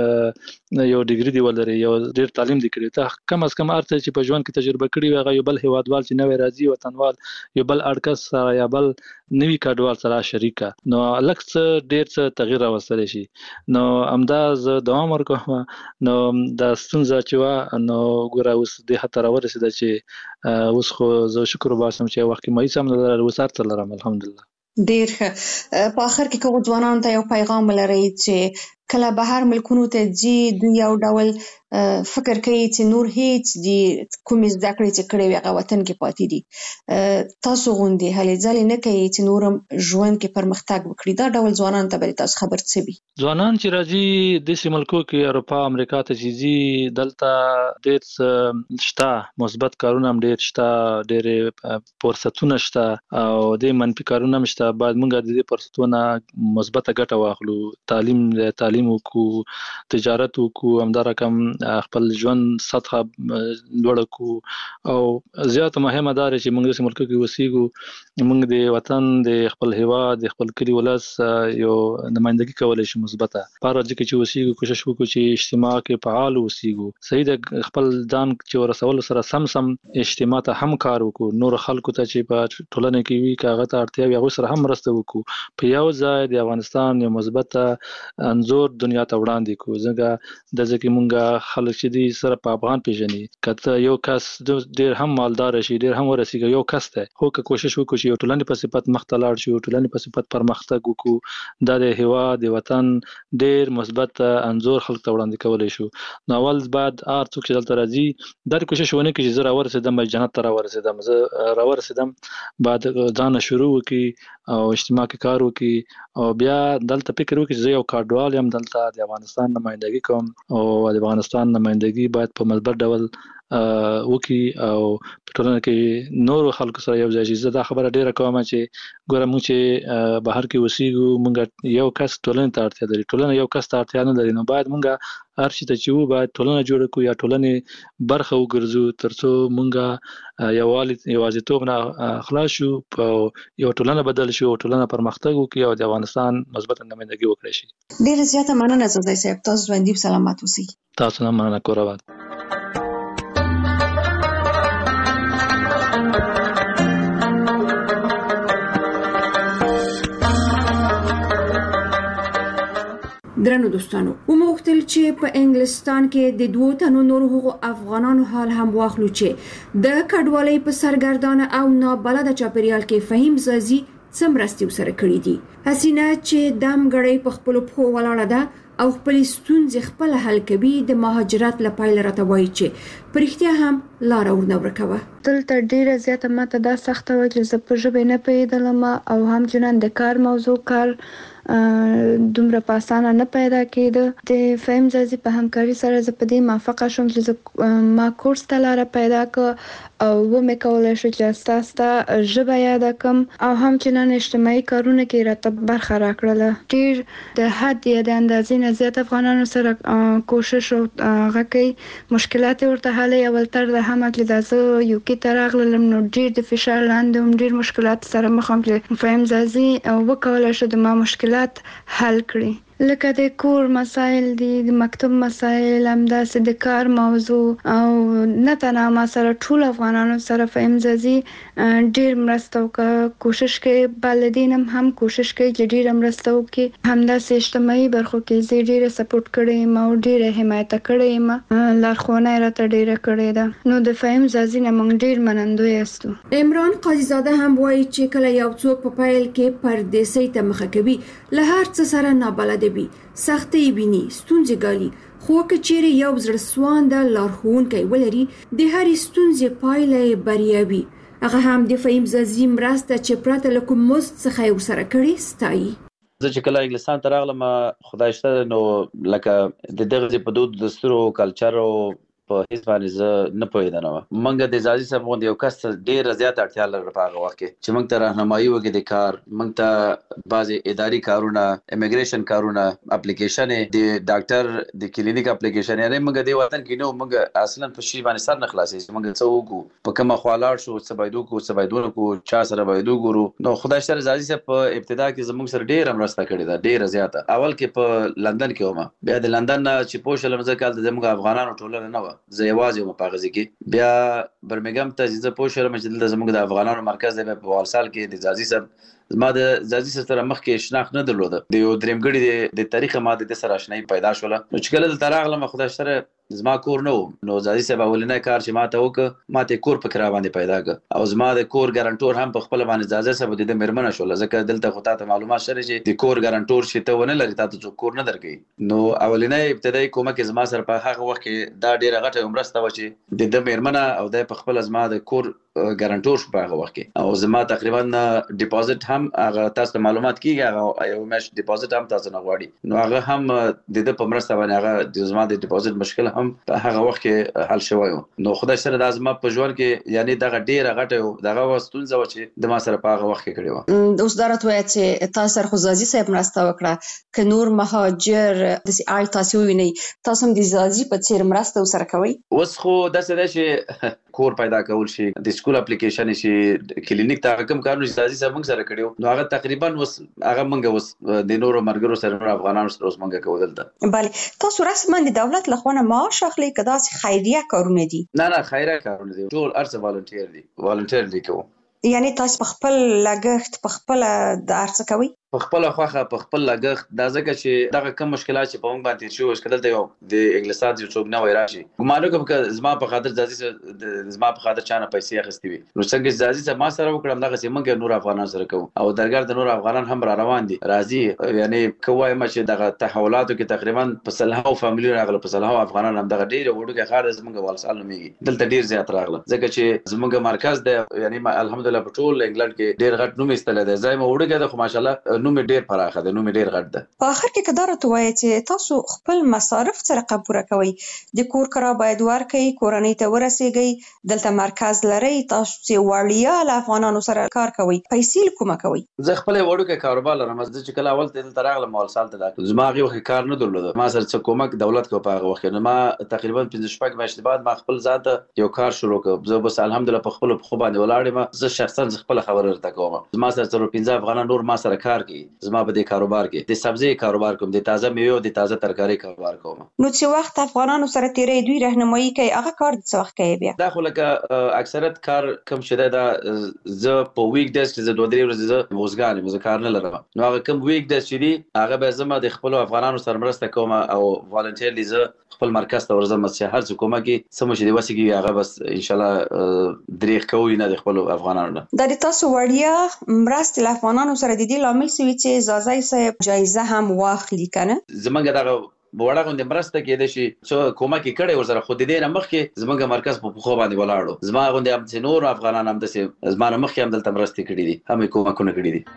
غټ یو ډګري دې ولرې، یو ډېر تعلیم دې کړی، ته کم از کم هر څه چې په ژوند کې تجربه کړي وي هغه یو بل هېوادوال چې نوی راځي وطنوال یو بل اړکس سره یا بل نوي کډوال سره شریکه، نو لږ څه ډېر څه تغییر راوستلی شي. نو همدا زه دوام ورکوم. نو دا ستونزه چې وه نو ګوره اوس دې حد ته راورسېده چې اوس خو زه شکر وباسم چې وخت کې مایوس هم نه لرل، اوس هر څه لرم الحمدلله. ډېر ښه. په آخر کې که ځوانانو ته یو پیغام ولرئ چې کله بهر ملکونو ته ځي دوی یو ډول فکر کوي چې نور هیڅ دي کومې زده کړې چې کړې وي هغه وطن کې پاتې دي، تاسو غوندې هلې ځلې نه کوي چې نور هم ژوند کې پرمختګ وکړي، دا ډول ځوانانو ته به تاسو خبر څه وي؟ ځوانان چې راځي داسې ملکو کې اروپا امریکا ته چې ځي دلته ډېر څه شته، مثبت کارونه هم ډېر شته، ډېرې فرصتونه شته او ډېر منفي کارونه هم شته. باید موږ د دې فرصتونه مثبته ګټه واخلو. تعلیم تعلیم تعلیم وکړو تجارت وکړو همدا رقم خپل ژوند سطحه لوړه کړو او زیات مهمه دا چې موږ د ملک کې اوسېږو موږ د وطن د خپل هیواد د خپل کلی ولس یو نمائندګي کولای شو مثبته په راځي کې چې اوسېږو کوشش وکړو چې اجتماع کې فعال اوسېږو صحیح د خپل ځان چې ورسول سره سم سم اجتماع ته هم کار وکړو نور خلکو ته چې په ټولنه کې وي کاغه ته اړتیا وي هغه سره هم مرسته وکړو په یو ځای د افغانستان یو مثبت انزور دنیا ته وړاندې کوو ځکه د ځکه مونږه خلک چې دي سره په افغان پیژني کته یو کس ډیر هم مالدار شي ډیر هم ورسیږي یو کس ته خو که کوشش وکړو چې یو ټولنه په صفت مختلط شي ټولنه په صفت پرمختګ وکړو د هیواد د وطن ډیر مثبت انزور خلک ته وړاندې کولای شو نو اول بعد ار څوک چې دلته راځي دا کوشش ونه کوي چې زه راورسېدم جنت ته راورسېدم زه راورسېدم بعد ځان شروع وکي او اجتماع کې کار وکي او بیا دلته فکر وکي چې زه یو کارډوال یم دلته د افغانستان نمائندګي کوم او د افغانستان نمائندګي باید په مثبت ډول وکي او په ټولنه کې نور خلکو سره یو ځای زه دا خبره ډیره کوم چې ګوره موږ چې بهر کې اوسېږو موږ یو کس ټولنې ته اړتیا لري ټولنه یو کس ته اړتیا نه لري نو باید موږ هر شي ته چې وو باید ټولنه جوړه کړو یا ټولنې برخه وګرځو ترڅو موږ یووالي یوازیتوب نه خلاص شو په یو ټولنه بدل شو ټولنه پرمختګ وکړي او د افغانستان مثبت نمائندګي وکړي شي ډیره زیاته مننه زوی صاحب تاسو ژوندۍ سلامت اوسئ تاسو نه مننه کوم درنو دوستانو وموختل چې په انګلستان کې د دوه تنو نورو هغو افغانانو حال هم واخلو چې د کډوالۍ په سرګردانه او نابلده چاپیریال کې فهیم زازي څمرستي سره کړی دي حسینه چې دم غړې په خپل په ولاړه ده او خپل ستونزې خپل حل کوي د مهاجرت لپاره راته وایي چې پرختیا هم لار ورنه ورکوه دلته ډیره زیاته ماته دا سخته و چې زه په ژبه نه پیدلم او هم جنان د کار موضوع کار دومره په اسانه نه پیدا کېده د فهم زازي په همکاري سره زه په دې موافقه شوم چې ما کورس ته لاره پیدا کړ او و مې کولای شو چې تاسو ژبه یاد کړم او هم چې نن اجتماعي کارونه کې راته برخه راکړله ډیر د حد یا د اندازې نه زیات افغانانو سره کوشش او غکې مشکلات ورته حل اول تر د هم چې زه یو کې تر اغلم نو ډیر د فشار لاندې ډیر مشکلات سره مخ هم چې فهم زازي وکولای شو د ما مشکلات حل کړي لکه د کور مسائل دي د مکتب مسائل همداسې د کار موضوع او نه تنها ما سره ټول افغانانو سره فهم زازي ډیر مرسته وکړه کوشش کوي بالدین هم کوشش کوي چې ډیر مرسته وکړي همداسې اجتماعي برخو کې زه ډیر سپورټ کړی ما ډیر حمایت کړی ما لارښوونه راته ډیر کړې ده نو د فهم زازي نه موږ ډیر منندوی یاستو عمران قاضي زاده هم وایي چې کله یو څوک په پایل کې پردیسۍ ته مخه کوي له هر څه سره نابلده وي سختي ویني ستونزې ګالي خو که چیرې یو زړه سوانده لارښوونکی ولري د هرې ستونزې پایله بریا وي هغه هم د فهیم زازي مرسته چې پرته له کوم مزد څخه یې ورسره کړې ستایي زه چې کله انګلستان ته راغلم خدای شته نو لکه د دغه په دود دستور او کلچر او په هیڅ باندې زه نه پوهېدم موږ د زازي صاحب غوندې یو کس ډېره زیاته اړتیا لرله په هغه وخت کې چې موږ ته راهنمایي وکړي د کار موږ ته بعضې اداري کارونه امیګریشن کارونه اپلیکیشنې د ډاکټر د کلینیک اپلیکیشن یعنې موږ د وطن کې نه موږ اصلا په شي باندې سر نه خلاصېږي چې موږ څه وکړو په کومه خوا لاړ شو څه باید وکړو څه باید ونه کړو چا سره باید وګورو نو خدای شته زازي صاحب په ابتدا کې زموږ سره ډېره مرسته کړې ده ډېره زیاته اول کې په لندن کې وم بیا د لندن نه چې پوه شلم زه کال د زموږ افغانانو ټولنه نه وه زه یوازې وم په هغه کې بیا برمنګم ته چې زه پوه شولم چې دلته زموږ د افغانانو مرکز دی په والسال کې د زازي صاحب زما د زازي سره مخکې شناخت نه درلوده د یو درېمګړي د تاریخ ماده د سره آشنایي پیدا شوله نو چې کله دلته راغلم خدای سره زما کور نه و نو زازي صاحب اولنی کار چې ما ته وکړه ما ته کور په کرا باندې پیدا کړ او زما د کور ګارانټور هم په خپل باندې زازي صاحب د میرمنه شوله ځکه دلته خو ته معلومات شری چې د کور ګارانټور شي ته ونه لري تاسو څوک کور نه درکې نو اولنی ابتدایي کومک زما سره په هغه وخت کې دا ډیره غټه مرسته و چې د میرمنه او د په خپل زما د کور ګارانټور شو په هغه وخت کې او زما تقریبا ډیپوزیټ هم هغه تاسو معلومات کیږي هغه یو مش ډیپوزیټ هم تاسو نه غواړي نو هغه هم د دې په مرسته باندې هغه د زما د ډیپوزیټ مشکل هم په هغه وخت کې حل شوی نو خدای سره د زما په ژوند کې یعنی دغه ډیره غټه دغه وستونزه و چې د ما سره په هغه وخت کې کړی و اوس دا راته وایي چې تاسو سره خو زازي صاحب مرسته وکړه ک نور مهاجر د سي آی تاسو ویني تاسو هم د زازي په څیر مرسته وسره کوي اوس خو د څه چې کور پیدا کول شي د سکول اپلیکیشن شي کلینیک ته کوم کارونه زازي صاحب موږ سره کړیو نو هغه تقریبا اوس هغه موږ اوس د نورو مرګرو سره افغانانو سره اوس موږ کوو دلته bale تاسو رسما د دولت له خوا معاش اخلي کدا سي خیریه کارونه دي نه نه خیریه کارونه دي ټول ارڅ والنټیر دي والنټیر دي کوم یعنی تاسو په خپل لګښت په خپل د ارڅ کوي په خپل خوخه په خپل لګښت دا ځکه چې دغه کم مشکلات چې په موږ باندې شو شکل ته یو د انګلیسات یو څوک نه وای راشي ګمانو کوم چې زما په خاطر ځازي زما په خاطر چانه پیسې اخستې وي نو څنګه ځازي چې ما سره وکړم دغه چې موږ نور افغانان سره کوو او درګر د نور افغانان هم را روان دي راځي یعنی کوی ما چې دغه تحولاتو کې تقریبا په سلهاو فامیلی راغله په سلهاو افغانان هم دغه ډیره وړوکه خار زموږ والسال نوميږي دلته ډیر زیات راغله ځکه چې زموږ مرکز د یعنی الحمدلله په ټول انګلند کې ډیر غټ نوم استل دی زایم وړوکه د خو ماشاءالله نوم ډیر پراخه ده نو مې ډیر غټ ده په اخر کې کدار ته وایي چې تاسو خپل مصارف سره قبوره کوي د کور کرا باید ورکړي کورنۍ ته ورسیږي دلته مرکز لري تاسو چې وړیا له افغانانو سره کار کوي پیسې کومه کوي زه خپل وړوکه کاروبار لرم چې کله اول ته دلته راغلم مال سال ته دا زما یو کار نه درلود ما سره څه کومک دولت کو په هغه وخت نه ما تقریبا پنځه شپږ میاشتې بعد ما خپل ذات یو کار شروع کړ زه بس الحمدلله په خپل خو باندې ولاړم زه شخصا خپل خبر ورته کوم زما سره څلور پنځه افغانان نور ما سره کار کوي زما په کاروبار کې د سبزی کاروبار کوم د تازه میوه د تازه ترکاری کاروبار کوم نو چې وخت افغانانو سره تیرې دوی راهنمایي کوي هغه کار د څه وخت کوي بیا دا خو لکه اکثریت کار کم شته دا ز په ویک ډیز کې ز دوه درې ورځې ز وزګان مزه کار نه لرم نو هغه کم ویک ډیز چې دی هغه به زما د خپل افغانانو سره مرسته کوم او والنټیرلی ز خپل مرکز ته ورځم چې هر څه کومه کې سم چې دی وسیږي هغه بس ان شاء الله دریغ کوي نه د خپل افغانانو د تاسو وړیا مرسته له افغانانو سره د دې لامل سوي چې زازي صاحب جایزه هم واخلي کنه زمونږ دغه وړه غونډه مرسته کېده شي چې کومه کې کړي ورسره خو د دې نه مخکې زمونږ مرکز په خو باندې ولاړو زما غونډه هم چې نور افغانان هم د زما نه مخکې هم دلته مرسته کړې دي هم کومه کونه کړې دي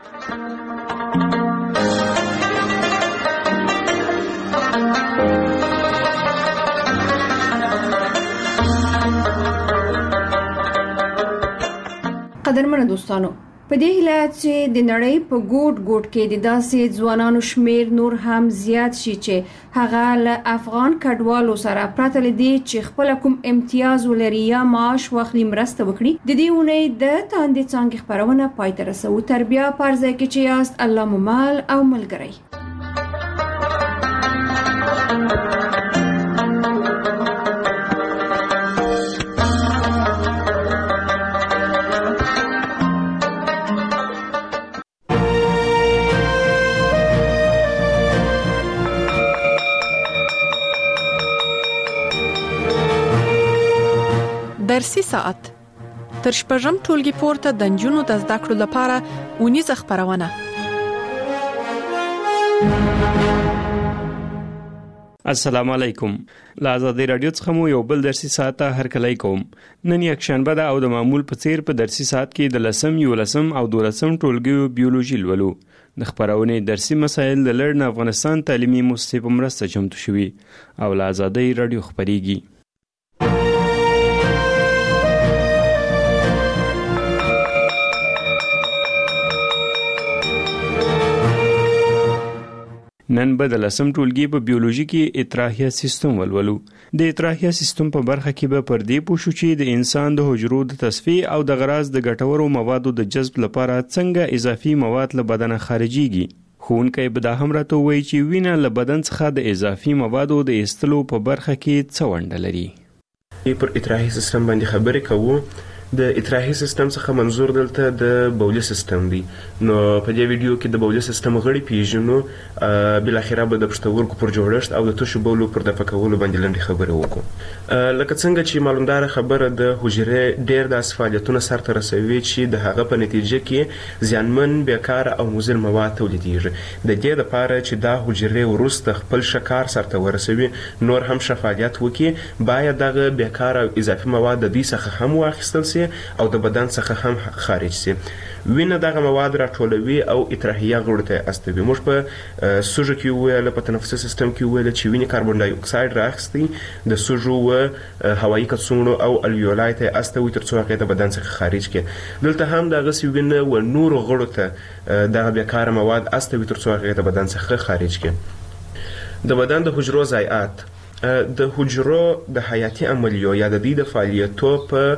قدرمنو دوستانو په دې هیله چې د نړۍ په ګوټ ګوټ کې د داسې ځوانانو شمیر نور هم زیات شي چې هغه له افغان کډوالو سره پرته لدی چې خپل کوم امتیاز ولري یا معاش واخلي مرسته وکړي د دې ونې د تاندې څنګه خبرونه پای ته رسو تربیه پرځای کې چې یاست الله مو مال او ملګری درسي ساعت تر شپږم ټولګي پورته د نجونو د زده کړو لپاره ونیزه خبرونه السلام علیکم لا آزادی رادیو څخه مو یو بل درسي ساعت هر کله کوم نن یک شنبه ده او د معمول په څیر په درسي ساعت کې د لسم یو لسم او دولسم ټولګي بیولوژي لولو د خبرونه درسي مسایل د لړن افغانستان تعلیمي مؤسسې په مرسته چمتو شوي او لا آزادی رادیو خبريږي نن به د لسم ټولګي په بیولوژي کې اطراحیه سیستم ولولو د اطراحیه سیستم په برخه کې به پر دې پوښو چې د انسان د حجرو د تصفیه او د غراض د ګټورو موادو د جذب لپاره څنګه اضافي مواد له بدن خارجيږي ښوونکی به دا هم راته وایي چې وینه له بدن څخه د اضافي موادو د ایستلو په برخه کې څه ونډه لري پر اطراحیه سیستم باندې خبرې کوو د اطراحي سیستم څخه منظور دلته د بولي سیستم دی نو په دې ویډیو کې د بولي سیستم غړي پیژنو بل اخره به د پښتورګو پر جوړښت او د تشو بولو پر دفع کولو باندې لنډه خبره وکړو لکه څنګه چې معلومدار خبره د حجرې ډېر د فعالیتونو سرته رسوي چې د هغه په نتیجه کې زیانمن بیکار او مضر مواد تولیدېږي د دې لپاره چې دا حجرې ورسته خپل شکار سرته ورسوي نور هم شفافیت وکړي باید دغه بیکار او اضافي مواد د دې څخه هم واخیستل شي سي او د بدن څخه هم خارج سي. وینه دغه مواد راټولوي او اطراحیه غړو ته استوي. موږ په سوژه کې وویل، په تنفسي سیستم کې وویل چې وینې کاربن ډای اکساید راخستی د سوژو و هوایي کڅوړو او الویولای ته استوي تر څو هغه د بدن څخه خارج کړي. دلته هم دغسې وینه و نورو غړو ته دغه بیکاره مواد استوي تر څو هغه د بدن څخه خارج کړي. د بدن د حجرو ضایعات د حجرو د حیاتي عملیو یا د دوی د فعالیتو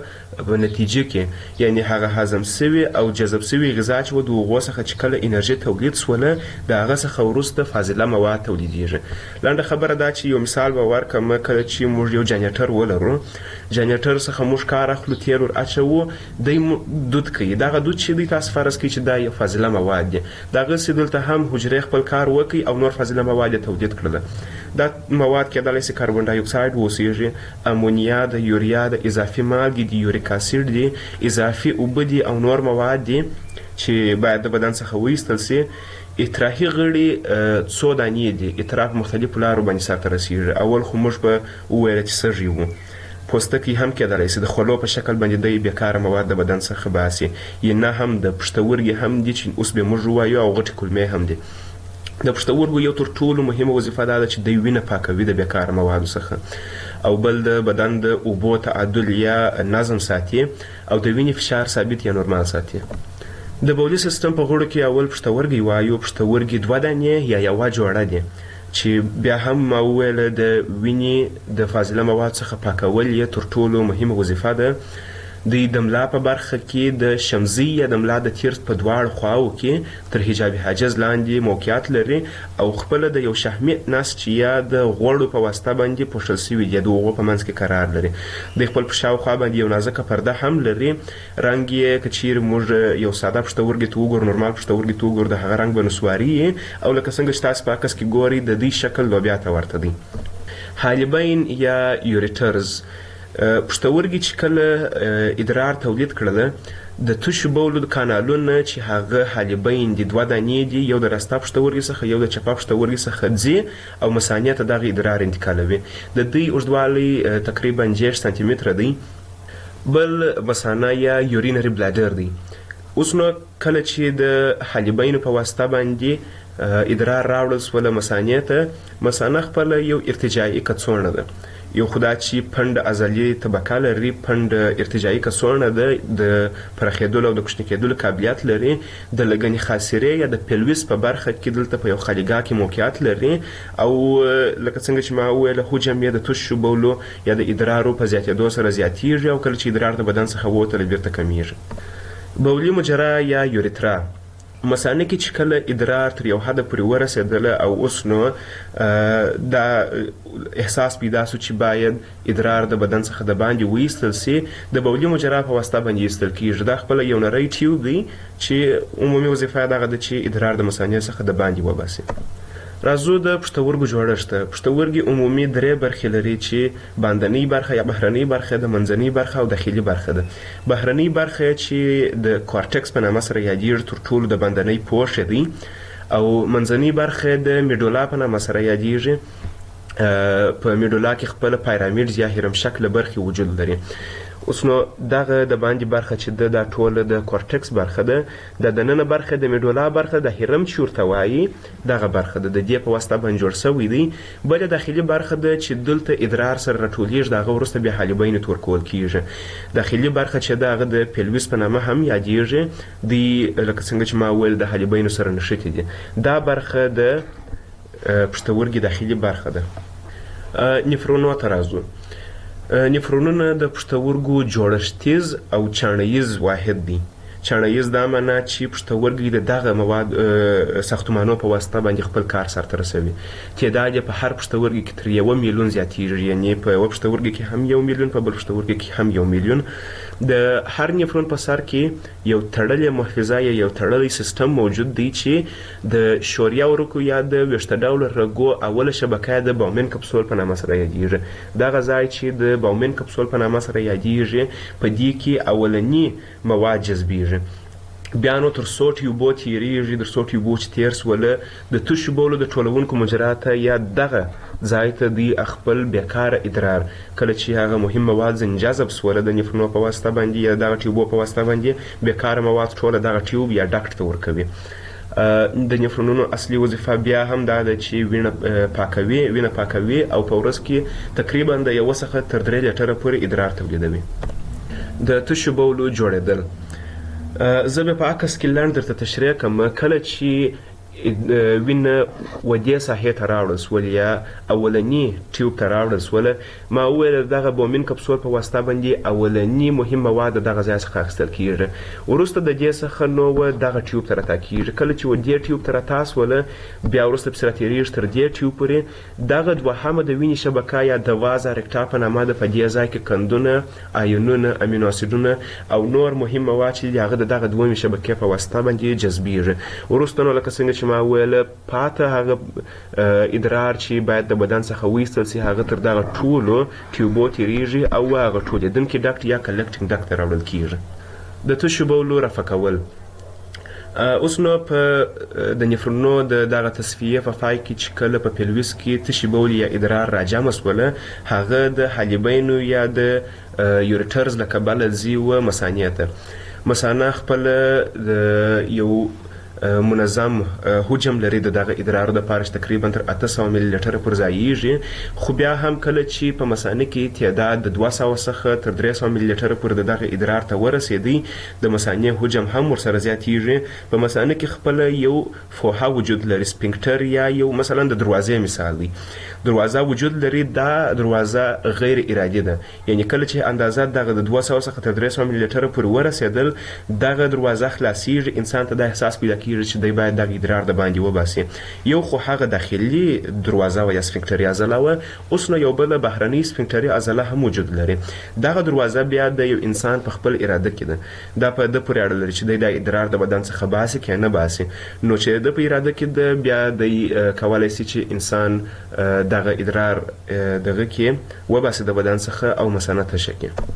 په نتیجه کې، یعنی هغه هضم سوي او جذب سوي غذا چې و د هغو څخه چې کله انرژي تولید سوله د هغه څخه وروسته فاضله مواد تولیدیږي. لنډه خبره دا چې یو مثال به ورکړم، کله چې موږ یو جنریټر ولرو، جنریټر څخه موږ کار اخلو، تیل ور اچوو، دی دود کوي. دغه دود چې دی تاسو فرض کړئ چې دا یو فاضله مواد دی. دغسې دلته هم حجرې خپل کار وکړي او نور فاضله مواد یې تولید کړله. دا مواد کېدلی سي کاربن ډای اکساید واوسیږي، امونیا د یوریا د اضافي مالګې د یوریک اسید دي، اضافي اوبه دي او نور مواد دي چې باید د بدن څخه وایستل سي. اطراحي غړي څو دانې دي، اطراح په مختلفو لارو باندې سرته رسیږي. اول خو موږ به وویل چې سږي وو، پوستکی هم کېدلی سي د خولو په شکل باندې دی بیکاره مواد د بدن څخه باسي، یا نه هم د پښتورګي هم دي چې اوس به موږ ووایو، او غټې کولمې هم دي. د پښتورګو یو تر ټولو مهمه وظیفه دا ده چې دوی وینه پاکوي د بیکاره موادو څخه، او بل د بدن د اوبو تعادل یا نظم ساتي او د وینې فشار ثابت یا نورمال ساتي. د بولي سیستم په غړو کې اول پښتورګي وایو. پښتورګي دوه دانې یا یوه جوړه دي چې بیا هم ما وویل د وینې د فاضله مواد څخه پاکول یې تر ټولو مهمه وظیفه ده. د د ملا په برخه کې د شمزي یا د ملا د تیرس په دواړو خواو کې تر حجاب حاجز لاندې موقعیت لري او خپله د یو شحمي نسج یا د غوړو په واسطه باندې پوښل سوي دي، د هغو په منځ کې قرار لري. د خپل په شاوخوا باندې یو نازکه پرده هم لري. رنګ یې که چیرې موږ یو ساده پښتورګي ته وګورو، نورمال پښتورګي ته وګورو، د هغه رنګ به نسواري او لکه څنګه چې تاسو په عکس کې ګورئ د دې شکل لوبیا ته ورته دی. حالبین یا یوریټرز پښتورګي چې کله ادرار تولید کړله، د تشو بولو د کانالونه چې هغه حالبین دي دوه دانې دي، یو د راسته پښتورګي څخه یو د چپه پښتورګي څخه ځي او مثانې ته دغه ادرار انتقالوي. د دوی اوږدوالی تقریبا دېرش سانتي متره دی. بل مثانه یا یورینري بلاډر دی. اوس نو کله چې د حالبینو په واسطه باندې ادرار راوړل سوله مثانې ته، مثانه خپله یو ارتجاعي کڅوړه ده. یو خدا چې پنډ عضلي طبقه لري، پنډ ارتجاعي کڅوړه ده، د پراخېدلو او د کوچني کېدلو قابلیت لري. د لګنې خاصرې یا د پیلویس په برخه کې دلته په یو خالیګاه کې موقعیت لري، او لکه څنګه چې ما وویل حجم یې د تشو بولو یا د ادرارو په زیاتېدو سره زیاتیږي، او کله چې ادرار د بدن څخه ووتله بیرته کمیږي. بولي مجرا یا یوریترا مثانه کې چې کله ادرار تر یو حده پورې ورسېدله او اوس نو دا احساس پیدا سو چې باید ادرار د بدن څخه د باندې وایستل سي، د بولي مجرا په واسطه باندې ایستل کېږي. دا خپله یو نری ټیوب دی چې عمومي وظیفه یې دغه ده چې ادرار د مثانې څخه د باندې وباسي. راځو د پښتورګو جوړښت. پښتورګي عمومي درې برخې لري چې باندنۍ برخه یا بهرنۍ برخه ده، منځنۍ برخه او داخلي برخه ده. بهرنۍ برخه چې د کورټکس په نامه سره یادیږي تر ټولو د باندنۍ پوښ دی، او منځنۍ برخه د میډولا په نامه سره یادیږي. په میډولا کې خپل پیرامید یا هرم شکل برخې وجود لري. اوس نو دغه د باندې برخه چې ده دا ټوله د کورټکس برخه ده، د دننه برخه د میډولا برخه د هرم چې ورته وایي دغه برخه ده، د دې په واسطه باندې جوړ سوی دی. بله داخلي برخه ده چې دلته ادرار سره راټولیږي، د هغه وروسته بیا حالبینو ته ورکول کېږي. داخلي برخه چې ده هغه د پیلویس په نامه هم یادیږي، دی لکه څنګه چې ما وویل د حالبینو سره نښتې دي. دا برخه د پښتورګي داخلي برخه ده. نفرونو ته راځو. نفرونونه د پښتورګو جوړښتیز او چاڼیز واحد دی. چاڼیز دا معنا چې پښتورګي د دغه مواد ساختمانو په واسطه باندې خپل کار سرته رسوي. تعداد یې په هر پښتورګي کې تر یوه میلیون زیاتیږي، یعنې په یوه پښتورګي کې هم یو میلیون، په بل پښتورګي کې هم یو میلیون. د هر نفرون په سر کې یو تړلی محفظه یا یو تړلی سیستم موجود دی چې د شوریا ورکو یا د ویښته ډوله رګو اوله شبکه د باومن کپسول په نامه سره یادیږي. دغه ځای چې د باومن کپسول په نامه سره یادیږي، په دې کې اولني مواد جذبیږي. بیا نو تر څو ټیوبو تیریږي تر څو ټیوبو چې تیر سوله د تشو بولو د ټولونکو مجرات یا دغه ځای ته دی خپل بیکاره ادرار کله چې هغه مهم مواد ځنجذب سوله د نفرونو په واسطه باندې یا دغه ټیوبو په واسطه باندې بیکاره مواد ټوله دغه ټیوب یا ډاکټ ته ورکوي. د نفرونونو اصلي وظیفه بیا هم دا ده چې وینه پاکوي وینه پاکوي او په ورځ کې تقریبا د یو څخه تر درې لیټره پورې ادرار تولیدوي. د تشو بولو جوړېدل زه به په عکس کې لنډ درته تشریح کوم. کله چې وینه ودې ساحې ته راوړل سول یا اولني ټیوب ته راوړل سوله ما وویل دغه بومین کپسول په واسطه باندې اولني مهم مواد دغه ځای څخه اخیستل کیږي. وروسته د دې څخه نو دغه ټیوب ته راتا کیږي. کله چې ودې ټیوب ته راتا سوله بیا وروسته پسې راتېرېږي تر دې ټیوب پورې دغه دوهمه د وینې شبکه یا د وازه رکټا په نامه ده. په دې ځای کې کندونه آیونونه امینو اسیدونه او نور مهم مواد چې هغه د دغه دویمې شبکې په واسطه باندې جذبیږي. وروسته نو لکه څنګه چې ما ویل پاته هغه ادرار چې باید د بدن څخه وایستل سي هغه تر دغه ټولو ټیوبو تیریږي او هغه ټولېدونکي ډاکټ یا کلکټینګ ډاکټ ته راوړل کیږي. د تشو بولو رفع کول اوس نو په د نفرونو د دغه تصفیې په پای کې چې کله په پیلویس کې تشي بول یا ادرار راجمع سوله هغه د حالبینو یا د یوریټرز له کبله ځي و مثانې ته. مثانه خپله د یو منظم حجم لري د دغه ادرار د پاره تقریبا تر اته سوه ملي لیټره پر ځایږي. خو بیا هم کله چې په مثانه کې تعداد د دوه سوه څخه تر درې سوه ملي لیټره پر د دغه ادرار ته ورسېدی د مثانې حجم هم ورسره زیاتیږي. په مثانه کې خپل یو فوحه وجود لري سپینکټر یا یو مثلا د دروازې مثال دی. دروازه وجود لري دا دروازه غیر ارادي ده یعنی کله چې اندازه دغه د دوه سوه څخه تر درې سوه ملي لیټره پر ورسېدل دغه دروازه خلاصیږي. انسان ته د احساس پیدا کیږي چې دی باید دغه ادرار د باندې وباسي. یو خو هغه داخلي دروازه و یا سفنکټري عضله وه. اوس نو یو بله بهرنۍ سفنکټري عضله هم وجود لري. دغه دروازه بیا د یو انسان په خپل اراده کې ده. دا په ده پورې اړه لري چې دی د ادرار د بدن څخه باسي که نه باسي. نو چې د په اراده کې ده بیا دی کولی سي چې انسان دغه ادرار دغه کې وباسي د بدن څخه او مثانه تشه کړي.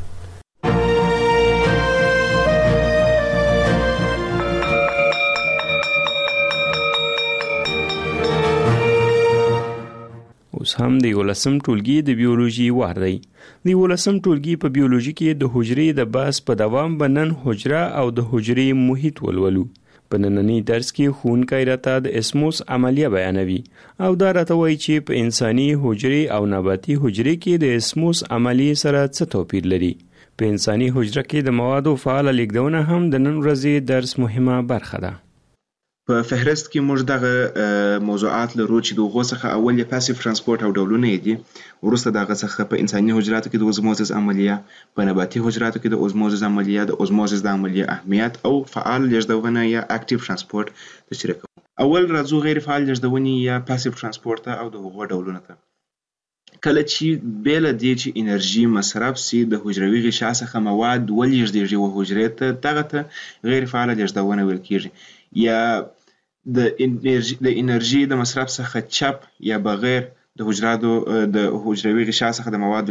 اوس هم د یولسم ټولګي د بیولوژي وار دی. د یولسم ټولګي په بیولوژي کې د حجرې د بحث په دوام به نن حجره او د حجرې محیط ولولو. په نننی درس کې ښوونکی راته د اسموس عملیه بیانوي او دا راته وایي چې په انساني حجرې او نباتي حجرې کې د اسموس عملیې سره څه توپیر لري. په انساني حجره کې د موادو فعاله لیږدونه هم د نن ورځې درس مهمه برخه ده. په فهرست کې موږ دغه موضوعات لرو چې د هغو څخه اول یې پاسیف ترانسپورت او ډولونه یې دي. وروسته دغه څخه په انساني حجراتو کې د اوزموزس عملیه، په نباتي حجراتو کې د اوزموزس عملیه، د اوزموزس د عملیه اهمیت او فعال لیږدونه یا اکټیو ترانسپورت تشریح کوو. اول راځو غیر فعال لیږدونې یا پاسیف ترانسپورت او د هغو ډولونه ته. کله چې بیله دې چې انرژي مصرف سي د حجروي غشا څخه مواد ولېږدېږي و حجرې ته دغه ته غیر فعاله لیږدونه ویل کېږي. یا د انرژي د انرژي د مصرف څخه چپ یا بغیر د حجراتو د حجروي غشا څخه د موادو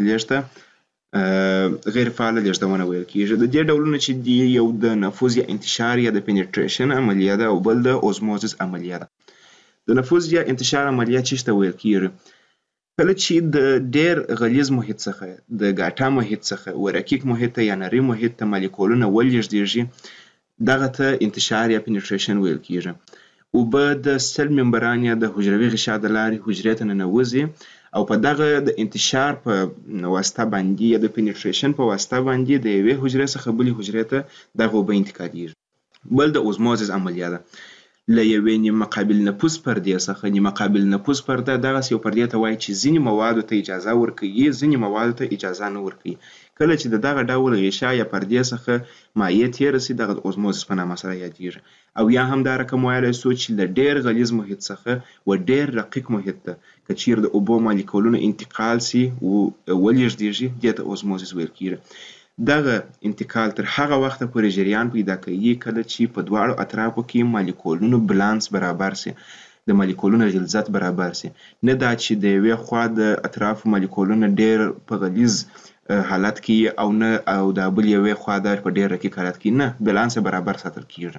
لیږد غیر فعاله لیږدونه ویل کېږي. د دې ډولونه چې دي یو د نفوذ یا انتشار یا د پینټریشن عملیه ده او بل د اوزموزس عملیه ده. د نفوذ یا انتشار عملیه څه ته ویل کېږي؟ کله چې د ډیر غلیظ محیط څخه د ګاټا محیط څخه ورکیک محیط یا نری محیط ته مالیکولونه ولېږدېږي دغه ته انتشار یا پینټریشن ویل کېږي. اوبه د سل ممبران یا د حجروي غشا د لارې حجرې ته ننوځي او په دغه د انتشار په واسطه باندې یا د پینټریشن په واسطه باندې د یوې حجرې څخه بلې حجرې ته دغه اوبه انتقالېږي. بل د اوزموزس عملیه ده. له یوې نیمه قابل نفوذ پردې څخه نیمه قابل نفوذ پرده دغسې یو پردې ته وایي چې ځینې موادو ته اجازه ورکوي ځینې موادو ته اجازه نه ورکوي. کله چې د دغه ډول غشا یا پردې څخه مایع تېره سي دغه د اوزموزس په نامه سره یادېږي. او یا هم دا رقم ویلی سو چې له ډېر غلیظ محیط څخه و ډېر رقیق محیط ته که چیرې د اوبو مالیکولونه انتقال سي ولېږدېږي دې ته اوزموزس ویل کېږي. دغه انتقال تر هغه وخته پورې جریان پیدا کوي کله چې په دواړو اطرافو کې مالیکولونو بالانس برابر سي، د مالیکولونو غلظت برابر سي. نه دا چې د یوې خوا د اطرافو مالیکولونه ډېر په غلیظ حالت کې او نه او د بل یوې خوا د په ډېر رقیق حالت کې، نه، بالانس برابر ساتل کېږي.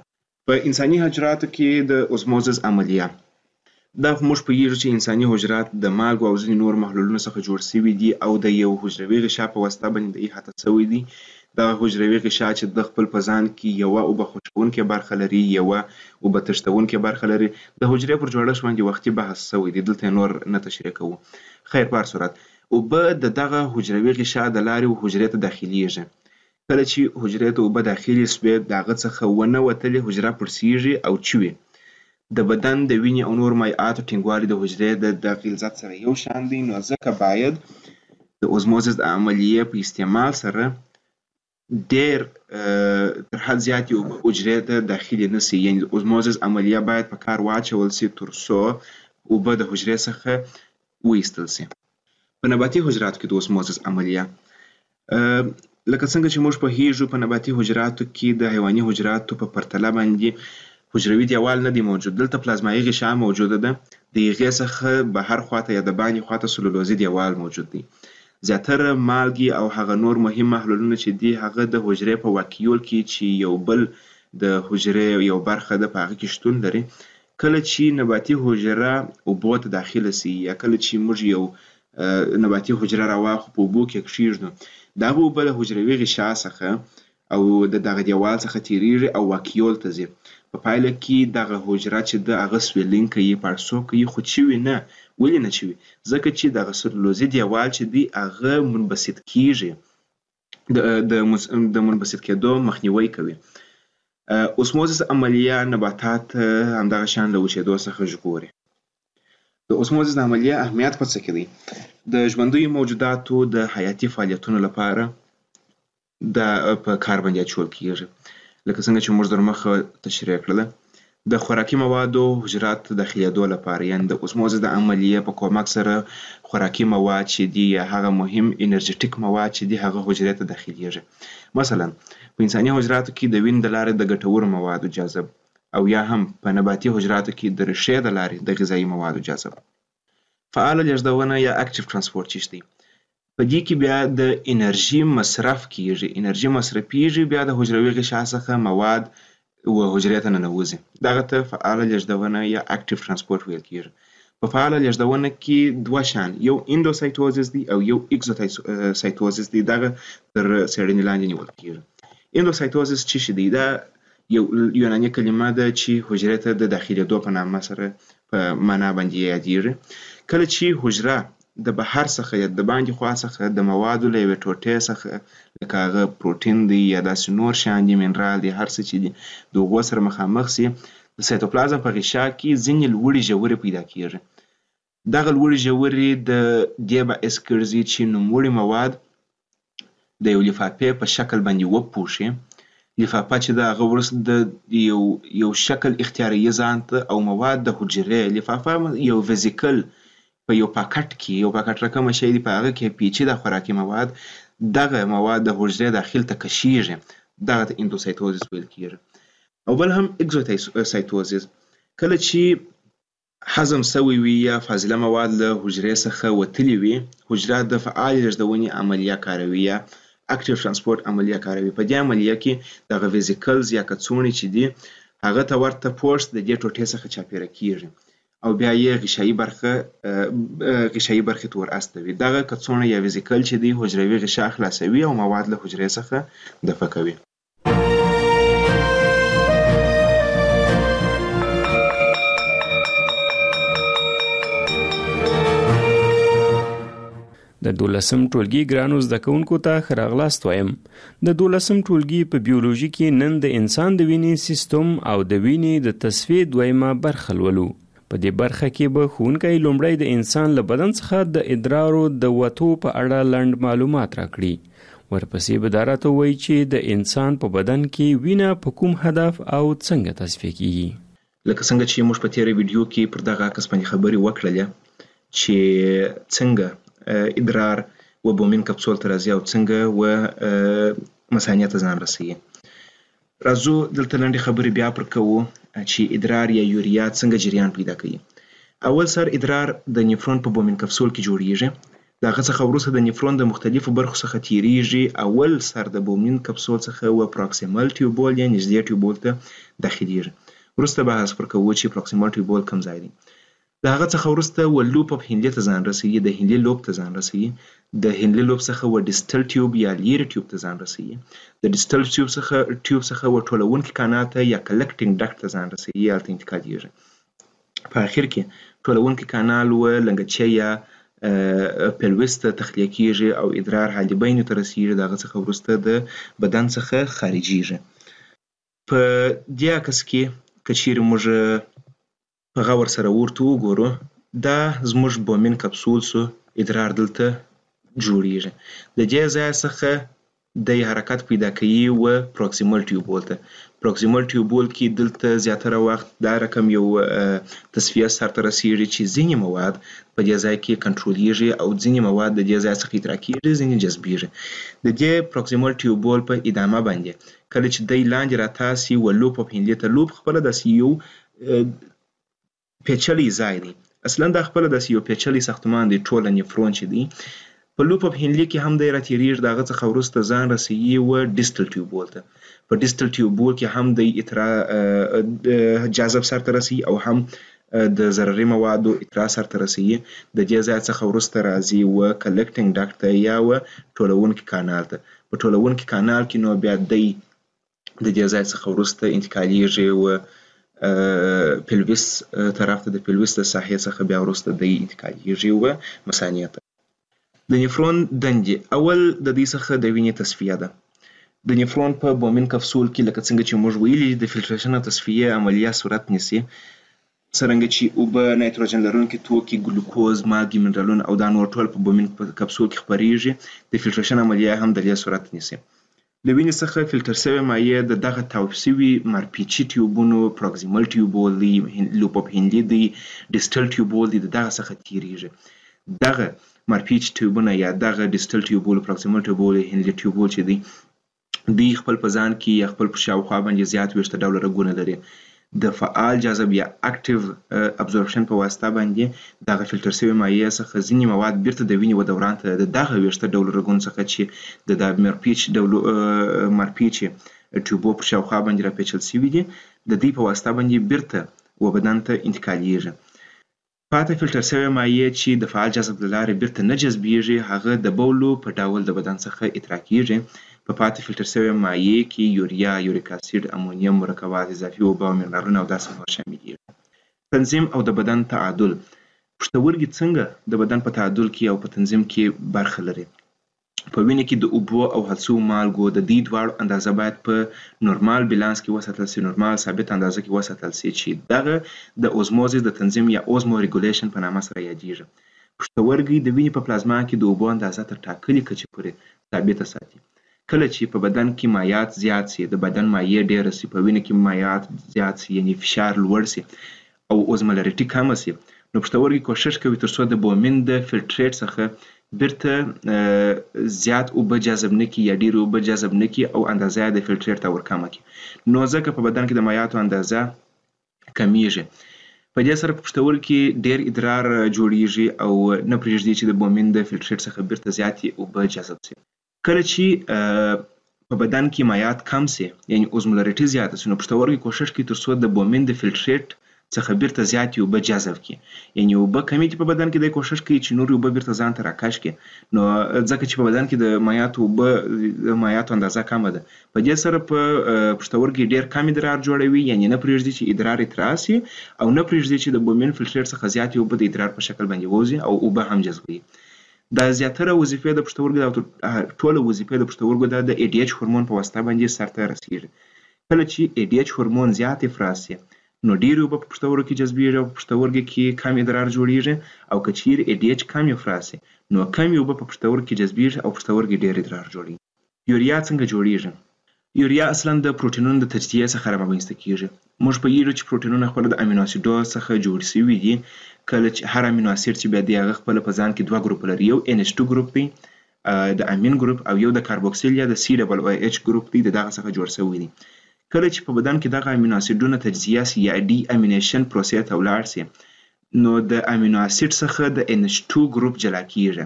په انساني حجراتو کې د اوزموزس عملیه دا موږ پوهیږو چې انساني حجرات د مالګو او ځینې نور محلولونو څخه جوړ شوي دي او د یو حجروي غشا په واسطه باندې د احاطه شوي دي. دغه حجروي غشا چې د خپل په ځان کې یوه اوبه خوشبونکې برخه لري، یوه اوبه تښتونکې برخه لري. د حجرې پر جوړښت باندې وختي بحث شوی دی، دلته نور نه تشریح کوو. خیر په هر صورت اوبه د دغه حجروي غشا د لارې حجرې ته داخلیږي. کله چې حجرې ته اوبه داخلي سوې د هغه څخه ونه وتلې حجره پړسیږي او چوي. د بدن د وینې او نور مایعاتو ټینګوالی د حجرې د د غلظت سره یو شان دی، نو ځکه باید د اوزموزس د عملیې په استعمال سره ډېر تر حد زیاتې اوبه حجرې ته داخلي نه سي. یعنې د اوزموزس عملیه باید په کار واچول سي تر څو اوبه د حجرې څخه وایستل سي. په نباتي حجراتو کې د اوزموزس عملیه لکه څنګه چې موږ پوهیږو په نباتي حجراتو کې د حیواني حجراتو په پرتله باندې حجروي دیوال نه دی موجود. دلته پلازمایي غشا موجوده ده، د هغې څخه بهر خواته یا د باندې خواته سلولوزي دیوال موجود دی. زیاتره مالګې او هغه نور مهم محلولونه چې دي هغه د حجرې په واکیول کې چې یو بل د حجرې یو برخه ده په هغه کې شتون لري. کله چې نباتي حجره اوبو ته داخله سي یا کله چې موږ یو نباتي حجره راواخلو په اوبو کې کښیږدو، دغه اوبه له حجروي غشا څخه او د دغه دیوال څخه تیریږي او واکیول ته ځي. په پایله کې دغه حجره چې ده هغه سویلینګ کوي، پړسو کوي، خو چوي نه. ولې نه چوي؟ ځکه چې دغه سلولوزي دیوال چې دی هغه منبسط کیږي، د د منبسط کېدو مخنیوی کوي. اوسموزس عملیه نباتات همدغه شان له وچېدو څخه ژغوري. د اوسموزس عملیه اهمیت په څه کې دی؟ د ژوندیو موجوداتو د حیاتي فعالیتونو لپاره د په کار باندې اچول کیږي. لکه څنګه چې موږ در مخه تشریح کړله، د خوراکي موادو حجرات داخلېدو لپاره، یعنې د اوسموزس د عملیې په کومک سره خوراکي مواد چې دي یا هغه مهم انرژیټیک مواد چې دي هغه حجرې ته داخلېږي. مثلا په انساني حجراتو کې د وینې د لارې د ګټورو موادو جذب او یا هم په نباتي حجراتو کې د ریښې د لارې د غذایي موادو جذب. فعاله لیږدونه یا اکټیو ترانسپورت چې دی، په دې کې بیا د انرژي مصرف کیږي. انرژي مصرفیږي، بیا د حجروي غشا څخه مواد و حجرې ته ننوځي. دغه ته فعاله لیږدونه یا اکټیو ترانسپورت ویل کیږي. په فعاله لیږدونه کې دوه شان، یو اندوسایتوزس دی او یو اکزوسایتوزس دی. دغه تر څېړنې لاندې نیول کیږي. اندوسایتوزس څه شی دی؟ دا یو یوناني کلمه ده چې حجرې ته د داخلېدو په نامه سره په معنا باندې یادیږي. کله چې حجره د بهر څخه یا د باندې خوا څخه د موادو له یوې ټوټې څخه لکه هغه پروټین دی یا داسې نور شیان دي، منرال دی، هر څه چې دي، د هغو سره مخامخ سي، د سایتوپلازم په غشا کې ځینې لوړې ژورې پیدا کیږي. دغه لوړې ژورې د دې باعث ګرځي چې نوموړي مواد د یو لفافې په شکل باندې وپوښي. لفافه چې د هغه وروسته د یو یو شکل اختیاروي ځان ته او مواد د حجرې. لفافه یو ویزیکل په یو پاکټ کې، یو پاکټ رقمه شی دی، په هغه کې پیچیده خوراکي مواد، دغه مواد د حجرې داخل ته کشیږي. دغه ته اندوسایتوزس ویل کیږي. او بل هم اکزوسایتوزس، کله چې هضم سوی وي یا فاضله مواد له حجرې څخه وتلي وي، حجره د فعال لیږدونې عملیه کاروي یا اکټیو ترانسپورت عملیه کاروي. په دې عملیه کې دغه ویزیکلز یا کڅوړې چې دي هغه ته ورته پوسټ د دې ټوټې څخه چاپیره کیږي او بیا یې غشایي برخه غشایي برخې ته ور استوي. دغه کڅوړه یا ویزیکل چې دی حجروي غشا خلاصوي او مواد له حجرې څخه دفع کوي. د دولسم ټولګي ګرانو زده کوونکو ته ښه راغلاست وایم. د دولسم ټولګي په بیولوژي کې نن د انسان د وینې سیستم او د وینې د تصفیې دویمه برخه لولو. په دې برخه کې به ښوونکی لومړی د انسان له بدن څخه د ادرارو د وتو په اړه لنډ معلومات راکړي. ورپسې به دا راته ووایي چې د انسان په بدن کې وینه په کوم هدف او څنګه تصفیه کیږي. لکه څنګه چې موږ په تېره ویډیو کې پر دغه عکس باندې خبرې وکړلې چې څنګه ادرار و بومین کپسول ته راځي او څنګه و مثانې ته ځان رسوي. راځو دلته لنډې خبرې بیا پر کوو چې ادرار یا یوریا څنګه جریان پیدا کوي. اول سر ادرار د نیفرون په بومین کپسول کې جوړیږي. د هغه څخه وروسته د نفرون د مختلفو برخو څخه تیریږي. اول سر د بومین کپسول څخه و پروکسیمل ټیوبول یا نږدې ټیوبول ته داخلیږي. وروسته بحث پر کوو چې پروکسیمل ټیوبول کوم ځای دی. د هغه څخه وروسته و لوپ اف هینلي ته ځان رسوي، د هینلي لوب ته ځان رسوي. د هینلي لوب څخه و ډیسټل ټیوب یا لیري ټیوب ته ځان رسوي. د ډیسټل ټیوب څخه ټیوب څخه و ټولونکي کانال ته یا کلکټینګ ډکټ ته ځان رسوي یا هلته انتقالیږي. په اخر کې ټولونکي کانال و لنګچه یا پلوس ته تخلیه کیږي او ادرار حالبین ته رسیږي. د هغه څخه وروسته د بدن څخه خارجیږي. په دې عکس کې که چیرې موږ په غور سره ورته وګورو، دا زموږ بومین کپسول سو ادرار دلته جوړیږي. د دې ځای څخه د حرکت پیدا کوي و پروکسیمل ټیوبول ته. پروکسیمل ټیوبول کې دلته زیاتره وخت دا رقم یو تصفیه سرته رسیږي چې ځینې مواد په دې ځای کې کنټرولیږي او ځینې مواد د دې ځای څخه ادرا کیږي، ځینې جذبیږي. د دې پروکسیمل ټیوبول په ادامه باندې کله چې دی لاندې راتاسي و لوپ اف هینلي ته، لوپ خپله داسې یو پیچلی ځای دی. اصلا دا خپله داسې یو پیچلی ساختمان دی ټوله نفرون چې دی. په لوپ اف هینلي کې هم دی راتیریږي. د هغه څخه وروسته ځان رسوي و ډیسټل ټیوبول ته. په ډیسټل ټیوبول کې هم دی اترا جاذب سرته رسوي او هم د ضرري موادو اترا سرته رسوي. د دې ځای څخه وروسته راځي و کلکټینګ ډکټ ته یا و ټولونکي کانال ته. په ټولونکي کانال کې نو بیا دی د دې ځای څخه وروسته انتقالیږي و پلوس طرف ته. د پلوس د ساحې څخه بیا وروسته دی انتقالیږي و مثانې ته. د نفرون دندې اول د دې څخه د وینې تصفیه ده. د نفرون په بومین کپسول کې لکه څنګه چې موږ ویلي د فلټریشن او تصفیه عملیه صورت نیسي، څرنګه چې اوبه، نایتروجن لرونکي توکي، ګلوکوز، مالګې، منرالونه او دا نور ټول په بومین کپسول کې خپریږي. د فلټریشن عملیه هم د دې صورت نیسي. د وینې څخه فلټر شوې مایع د دغه تاوپ شوي مارپیچي ټیوبونو، پروکسیمل ټیوبول دی، لوپ اف هینلي دی، ډیسټل ټیوبول دی، د دغه څخه تیریږي. دغه مارپیچ ټیوبونه یا دغه ډیسټل ټیوبول، پروکسیمل ټیوبول، هینلي ټیوبول چې دی، دوی خپل په ځان کې یا خپل په شاوخوا باندې زیات ویشته ډوله رګونه لري. د فعال جذب یا اکټیو ابزورپشن په واسطه باندې دغه فلټر شوی مایع څخه ځینې مواد بیرته د وینې و دوران ته د دغه ویشته ډوله رګونو څخه چې د د مارپیچ ډولو مارپیچ ټیوبو په شاوخوا باندې راپیچل شوي دي، د دې په واسطه باندې بیرته و بدن ته انتقالیږي. پاتې فلټر شوی مایع چې د فعال جذب له لارې بیرته نه جذبیږي، هغه د بولو په ډول د بدن څخه ادرا کیږي. په پاتې فلټر شوی مایع کې یوریا، یوریک اسید، امونیم، مرکبات اضافي اوبه او منرالونه او داسې نور شاملیږي. تنظیم او د بدن تعادل. پښتورګي څنګه د بدن په تعادل کې او په تنظیم کې برخه لري؟ په وینې کې د اوبو او هڅو مالګو د دې دواړو اندازه باید په نورمال بیلانس کې وساتل شي، نورمال ثابت اندازه کې وساتل شي چې دغه د اوزموزس د تنظیم یا اوزمو ریګولیشن په نامه سره یادیږي. پښتورګي د وینې په پلازما کې د اوبو اندازه تر ټاکلي کچې پورې ثابته ساتي. کله چې په بدن کې مایعات زیات سي، د بدن مایع ډیره سي، په وینې کې مایعات زیات سي یعنی فشار لوړ سي او اوزمولریټي کمه سي، نو پښتورګي کوشش کوي ترڅو د بومین د فلټریټ څخه بیرته زیات اوبه جذب نه کړي یا ډیر اوبه جذب نه کړي او اندازه د فلټریټ ته ورکمه کړي. نو ځکه په بدن کې د مایعاتو اندازه کمیږي. په دې سره په پښتورګي کې ډیر ادرار جوړیږي او نه پرېږدي چې د بومین د فلټریټ څخه بیرته زیاتې اوبه جذب سي. کله چې په بدن کې مایعات کم سي یعنی اوزمولریټي زیاته سي، نو پښتورګي کوشش کوي ترڅو د بومین د فلټریټ څخه بیرته زیاتې اوبه جذب کړي. یعنی اوبه کمې دي په بدن کې، دی کوشش کوي چې نورې اوبه بیرته ځان ته راکش کړي. نو ځکه چې په بدن کې د مایعاتو اوبه د مایعاتو اندازه کمه ده، په دې سره په پښتورګي ډیر کم ادرار جوړوي، یعنی نه پرېږدي چې ادرار اترا سي او نه پرېږدي چې د بومین فلټریټ څخه زیاتې اوبه د ادرار په شکل باندې ووځي او اوبه هم جذبوي. دا زیاتره وظیفې د پښتورګو او ټوله وظیفې د پښتورګو د ای ډي ایچ هورمون په واسطه باندې سرته رسیږي. کله چې ای ډي ایچ هورمون زیات افراز سي، نو ډیر اوبه په پښتورګو کې جذبیږي او په پښتورګو کې کم ادرار جوړیږي، او که چیرې ای ډي ایچ کم افراز سي، نو کم اوبه په پښتورګو کې جذبیږي او پښتورګي ډیر ادرار جوړیږي. یوریا څنګه جوړیږي؟ یوریا اصلا د پروتینونو د تجزیه څخه رامنځته کیږي. موږ پوهیږو چې پروتینونه خپل د امینو اسیدو څخه جوړ شوي دي. کله چې هر امینو اسید چې بیا دی هغه خپل په ځان کې دوه ګروپ لري، یو ان ایچ ټو ګروپ دی د امین ګروپ او یو د کاربوکسیل یا د سی ډبل او ایچ ګروپ دی د دغه څخه جوړ شوی دی. کله چې په بدن کې دغه امینو اسیدونه تجزیه سي یا ډي امینیشن پروسې ته ولاړ سي، نو د امینو اسید څخه د ان ایچ ټو ګروپ جلا کیږي.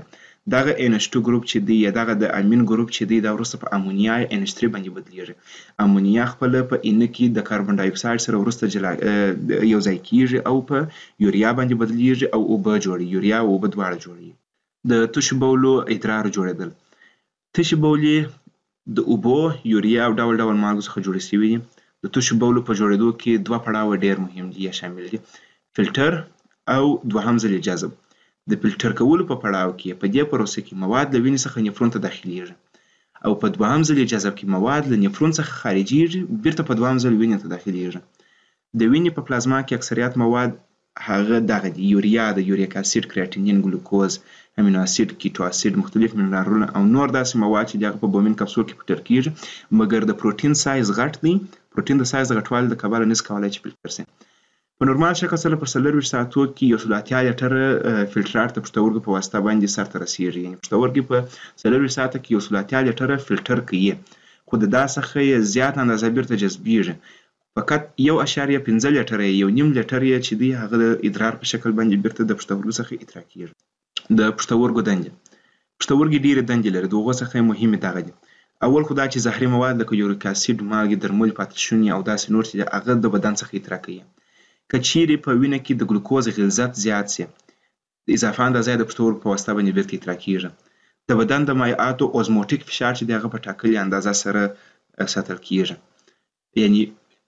دغه ان ایچ ټو ګروپ چې دی یا دغه د امین ګروپ چې دی دا وروسته په امونیا ان ایچ ثري باندې بدلیږي. امونیا خپل په ان کې د کاربن ډای اکساید سره وروسته جلا یو ځای کیږي او په یوریا باندې بدلیږي او اوبه جوړي یوریا او اوبه دواړه جوړي. د تشو بولو ادرار جوړیدل. تشو بولې د اوبو یوریا او ډول ډول مالګو څخه جوړې شوي دي. د تشو بولو په جوړېدو کې دوه پړاوه ډېر مهم دي یا شامل دي، فلټر او دوهم ځل جذب. د فلټر کولو په پړاو کې په دې پروسه کې مواد له وینې څخه نفرون ته داخليږي او په دوهم ځل جذب کې مواد له نفرون څخه خارجيږي بیرته په دوهم ځل وینې ته داخليږي. د وینې په پلازما کې اکثریت مواد هغه دغه دي، یوریا، د یوریک اسید، کریاتینین، ګلوکوز، امینو اسید، کیټو اسید، مختلف منرالونه او نور داسې مواد چې دغه په بومین کپسول کې فلټر کیږي. مګر د پروتین سایز غټ دی. پروتین د سایز غټوالي د کبله نس کولای چې فلټر شي. په نورمال شکل سره په څلورویشت ساعتو کې یو سل اتیا لیټره فلټرات د پښتورګو په واسطه باندې سرته رسیږي. یعنې پښتورګي په څلورویشت ساعته کې یو سل اتیا لیټره فلټر کوي، خو د دا څخه یې زیات اندازه بیرته جذبیږي. فقط یو اشاریه پنځه لیټره یو نیم لیټر یې چې دی هغه د ادرار په شکل باندې بیرته د پښتورګو څخه ادرار کیږي. د پښتورګو دندې. پښتورګي ډېرې دندې لري، د هغو څخه مهمې دغه دي. اول خو دا چې زهري مواد لکه یوریک اسید، مالګې، درمل، پاتشوني او داسې نور چې هغه د بدن څخه ادرار کوي. که چیرې په وینه کې د ګلوکوز غلظت زیات سي، د اضافه اندازه د پښتورګو په واسطه باندې بیرته ادرار کیږي. د بدن د مایعاتو اوزموټیک فشار چې دی هغه په ټاکلې اندازه سره ساتل کیږي. یعنی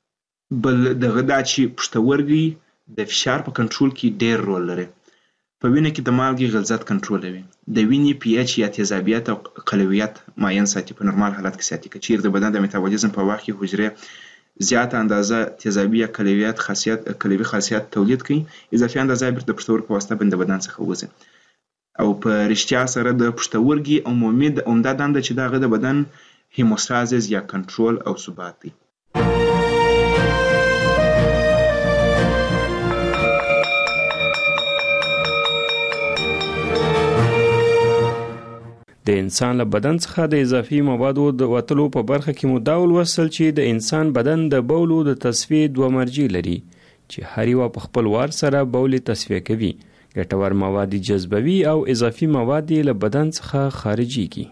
بل دغه دا چې پښتورګي د فشار په کنټرول کې ډېر رول لري. په وینه کې د مالګې غلظت کنټرولوي. د وینې پی ایچ یا تیزابیت او قلویت معین ساتي، په نورمال حالت کې ساتي. که چیرې د بدن د میتابولیزم په وخت کې حجرې زیاته اندازه تیزابي یا قلویت خاصیت قلوي خاصیت تولید کوي، اضافي اندازه بیرته د پښتورګو په واسطه باندې د بدن څخه وځي. او په رښتیا سره د پښتورګي عمومي عمده دنده چې دغه د بدن هیموستازیس یا کنټرول او ثبات دی. د انسان له بدن څخه د اضافي موادو د وتلو په برخه کې مو دا ولوستل چې د انسان بدن د بولو د تصفیې دوه مرجع لري چې هر یوه په خپل وار سره بول تصفیه کوي، ګټور مواد جذبوي او اضافي مواد له بدن څخه خارجيږي.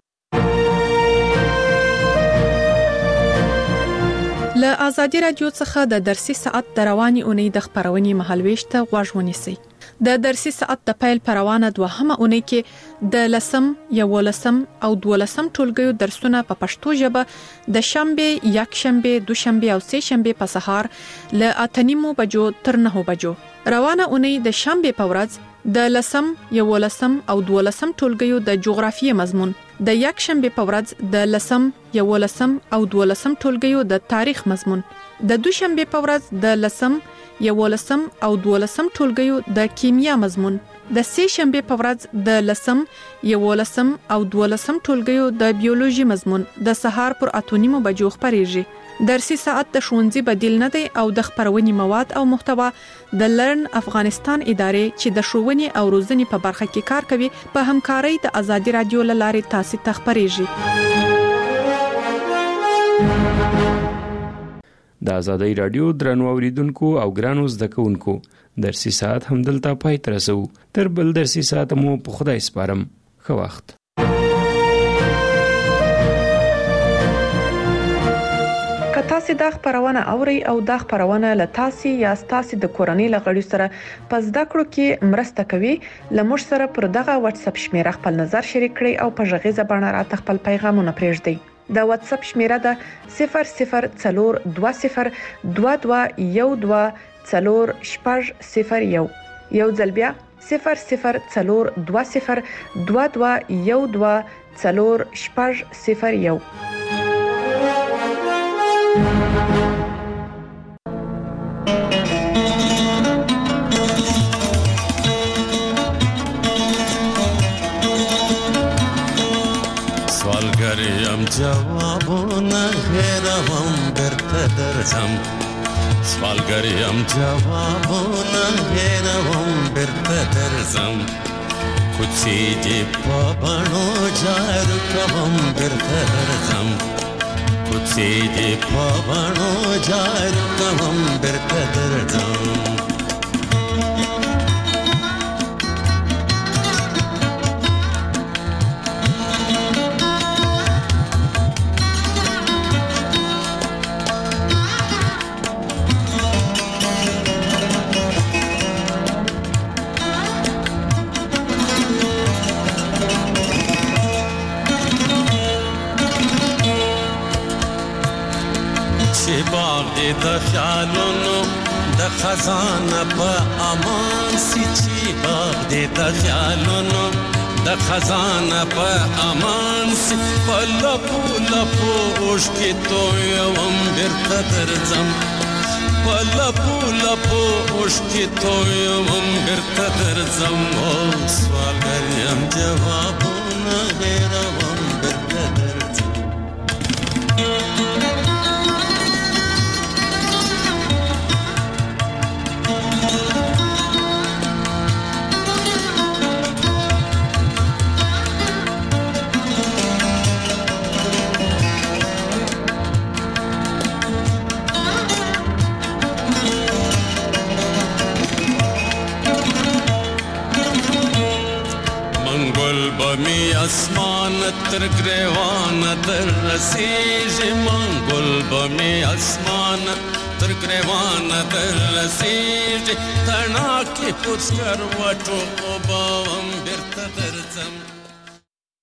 له آزادي رادیو څخه د درسي ساعت د رواني اونۍ د خبرونې مهالويش ته غوږ ونیسئ. د درسي ساعت د پیل پروانه دوهمه اونۍ کې د لسم، یولسم او دولسم ټولګیو درسونه په پښتو ژبه د شنبه، یکشنبه، دوشنبه او سه شنبه په سهار له اته نیمو بجو تر نهو بجو. روانه اونۍ د شنبه په ورځ د لسم، یولسم او دولسم ټولګیو د جغرافیې مضمون، د یکشنبه په ورځ د لسم، یولسم او دولسم ټولګیو د تاریخ مضمون، د دوشنبه په ورځ د لسم، یولسم او دولسم ټولګیو د کیمیا مضمون، د سه شنبه په ورځ د لسم، یولسم او دولسم ټولګیو د بیولوژي مضمون د سهار پر اته نیمو بجو خبرېږي. درسي ساعت د ښوونځي بدیل نه دی او د خبرونې مواد او محتوا د لرن افغانستان ادارې چې د ښوونې او روزنې په برخه کې کار کوي په همکارۍ د آزادي رادیو له لارې تاسو ته خبرېږي. د آزادۍ رادیو درنو اوریدونکو او ګرانو زده کوونکو، درسي ساعت هم دلته پای ته رسو. تر بل درسي ساعت مو په خدای سپارم. ښه وخت. که تاسو دا خبرونه اورئ او دا خبرونه له تاسو یا تاسو د کورنۍ لغړي سره په زده کړو کې مرسته کوي، لمر سره پر دغه واتس اپ شمیره خپل نظر شریک کړئ او په ژغې زبانه راته خپل پیغامونه پرېږدئ. د واتس اپ شمیره ده صفر صفر څلور دوه صفر دوه دوه یو دوه څلور شپږ صفر یو. یو ځل بیا صفر صفر څلور دوه صفر دوه دوه یو دوه څلور شپږ صفر یو. سوالگریم جوابونه هیروم برته درځم، سوالگریم جوابونه هیروم برته درځم، کوڅې دې په بڼو جارو کوم برته درځم، کوڅې دې په بڼو جارو کوم برته درځم. باغ دې د خیالونو د خزانه په امان سي چې باغ دې د خیالونو د خزانه په امان سي په لپو لپو اوښکې تویوم بیرته درځم په لپو لپو اوښکې تویوم بیرته درځم او سوالګر یم جوابونه هېروم بیرته درځم بمی اسمان تر گریوان در رسیږي منګل بمی اسمان تر گریوان در رسیږي تڼاکې پوڅ کر وټو او باوم بیرته درځم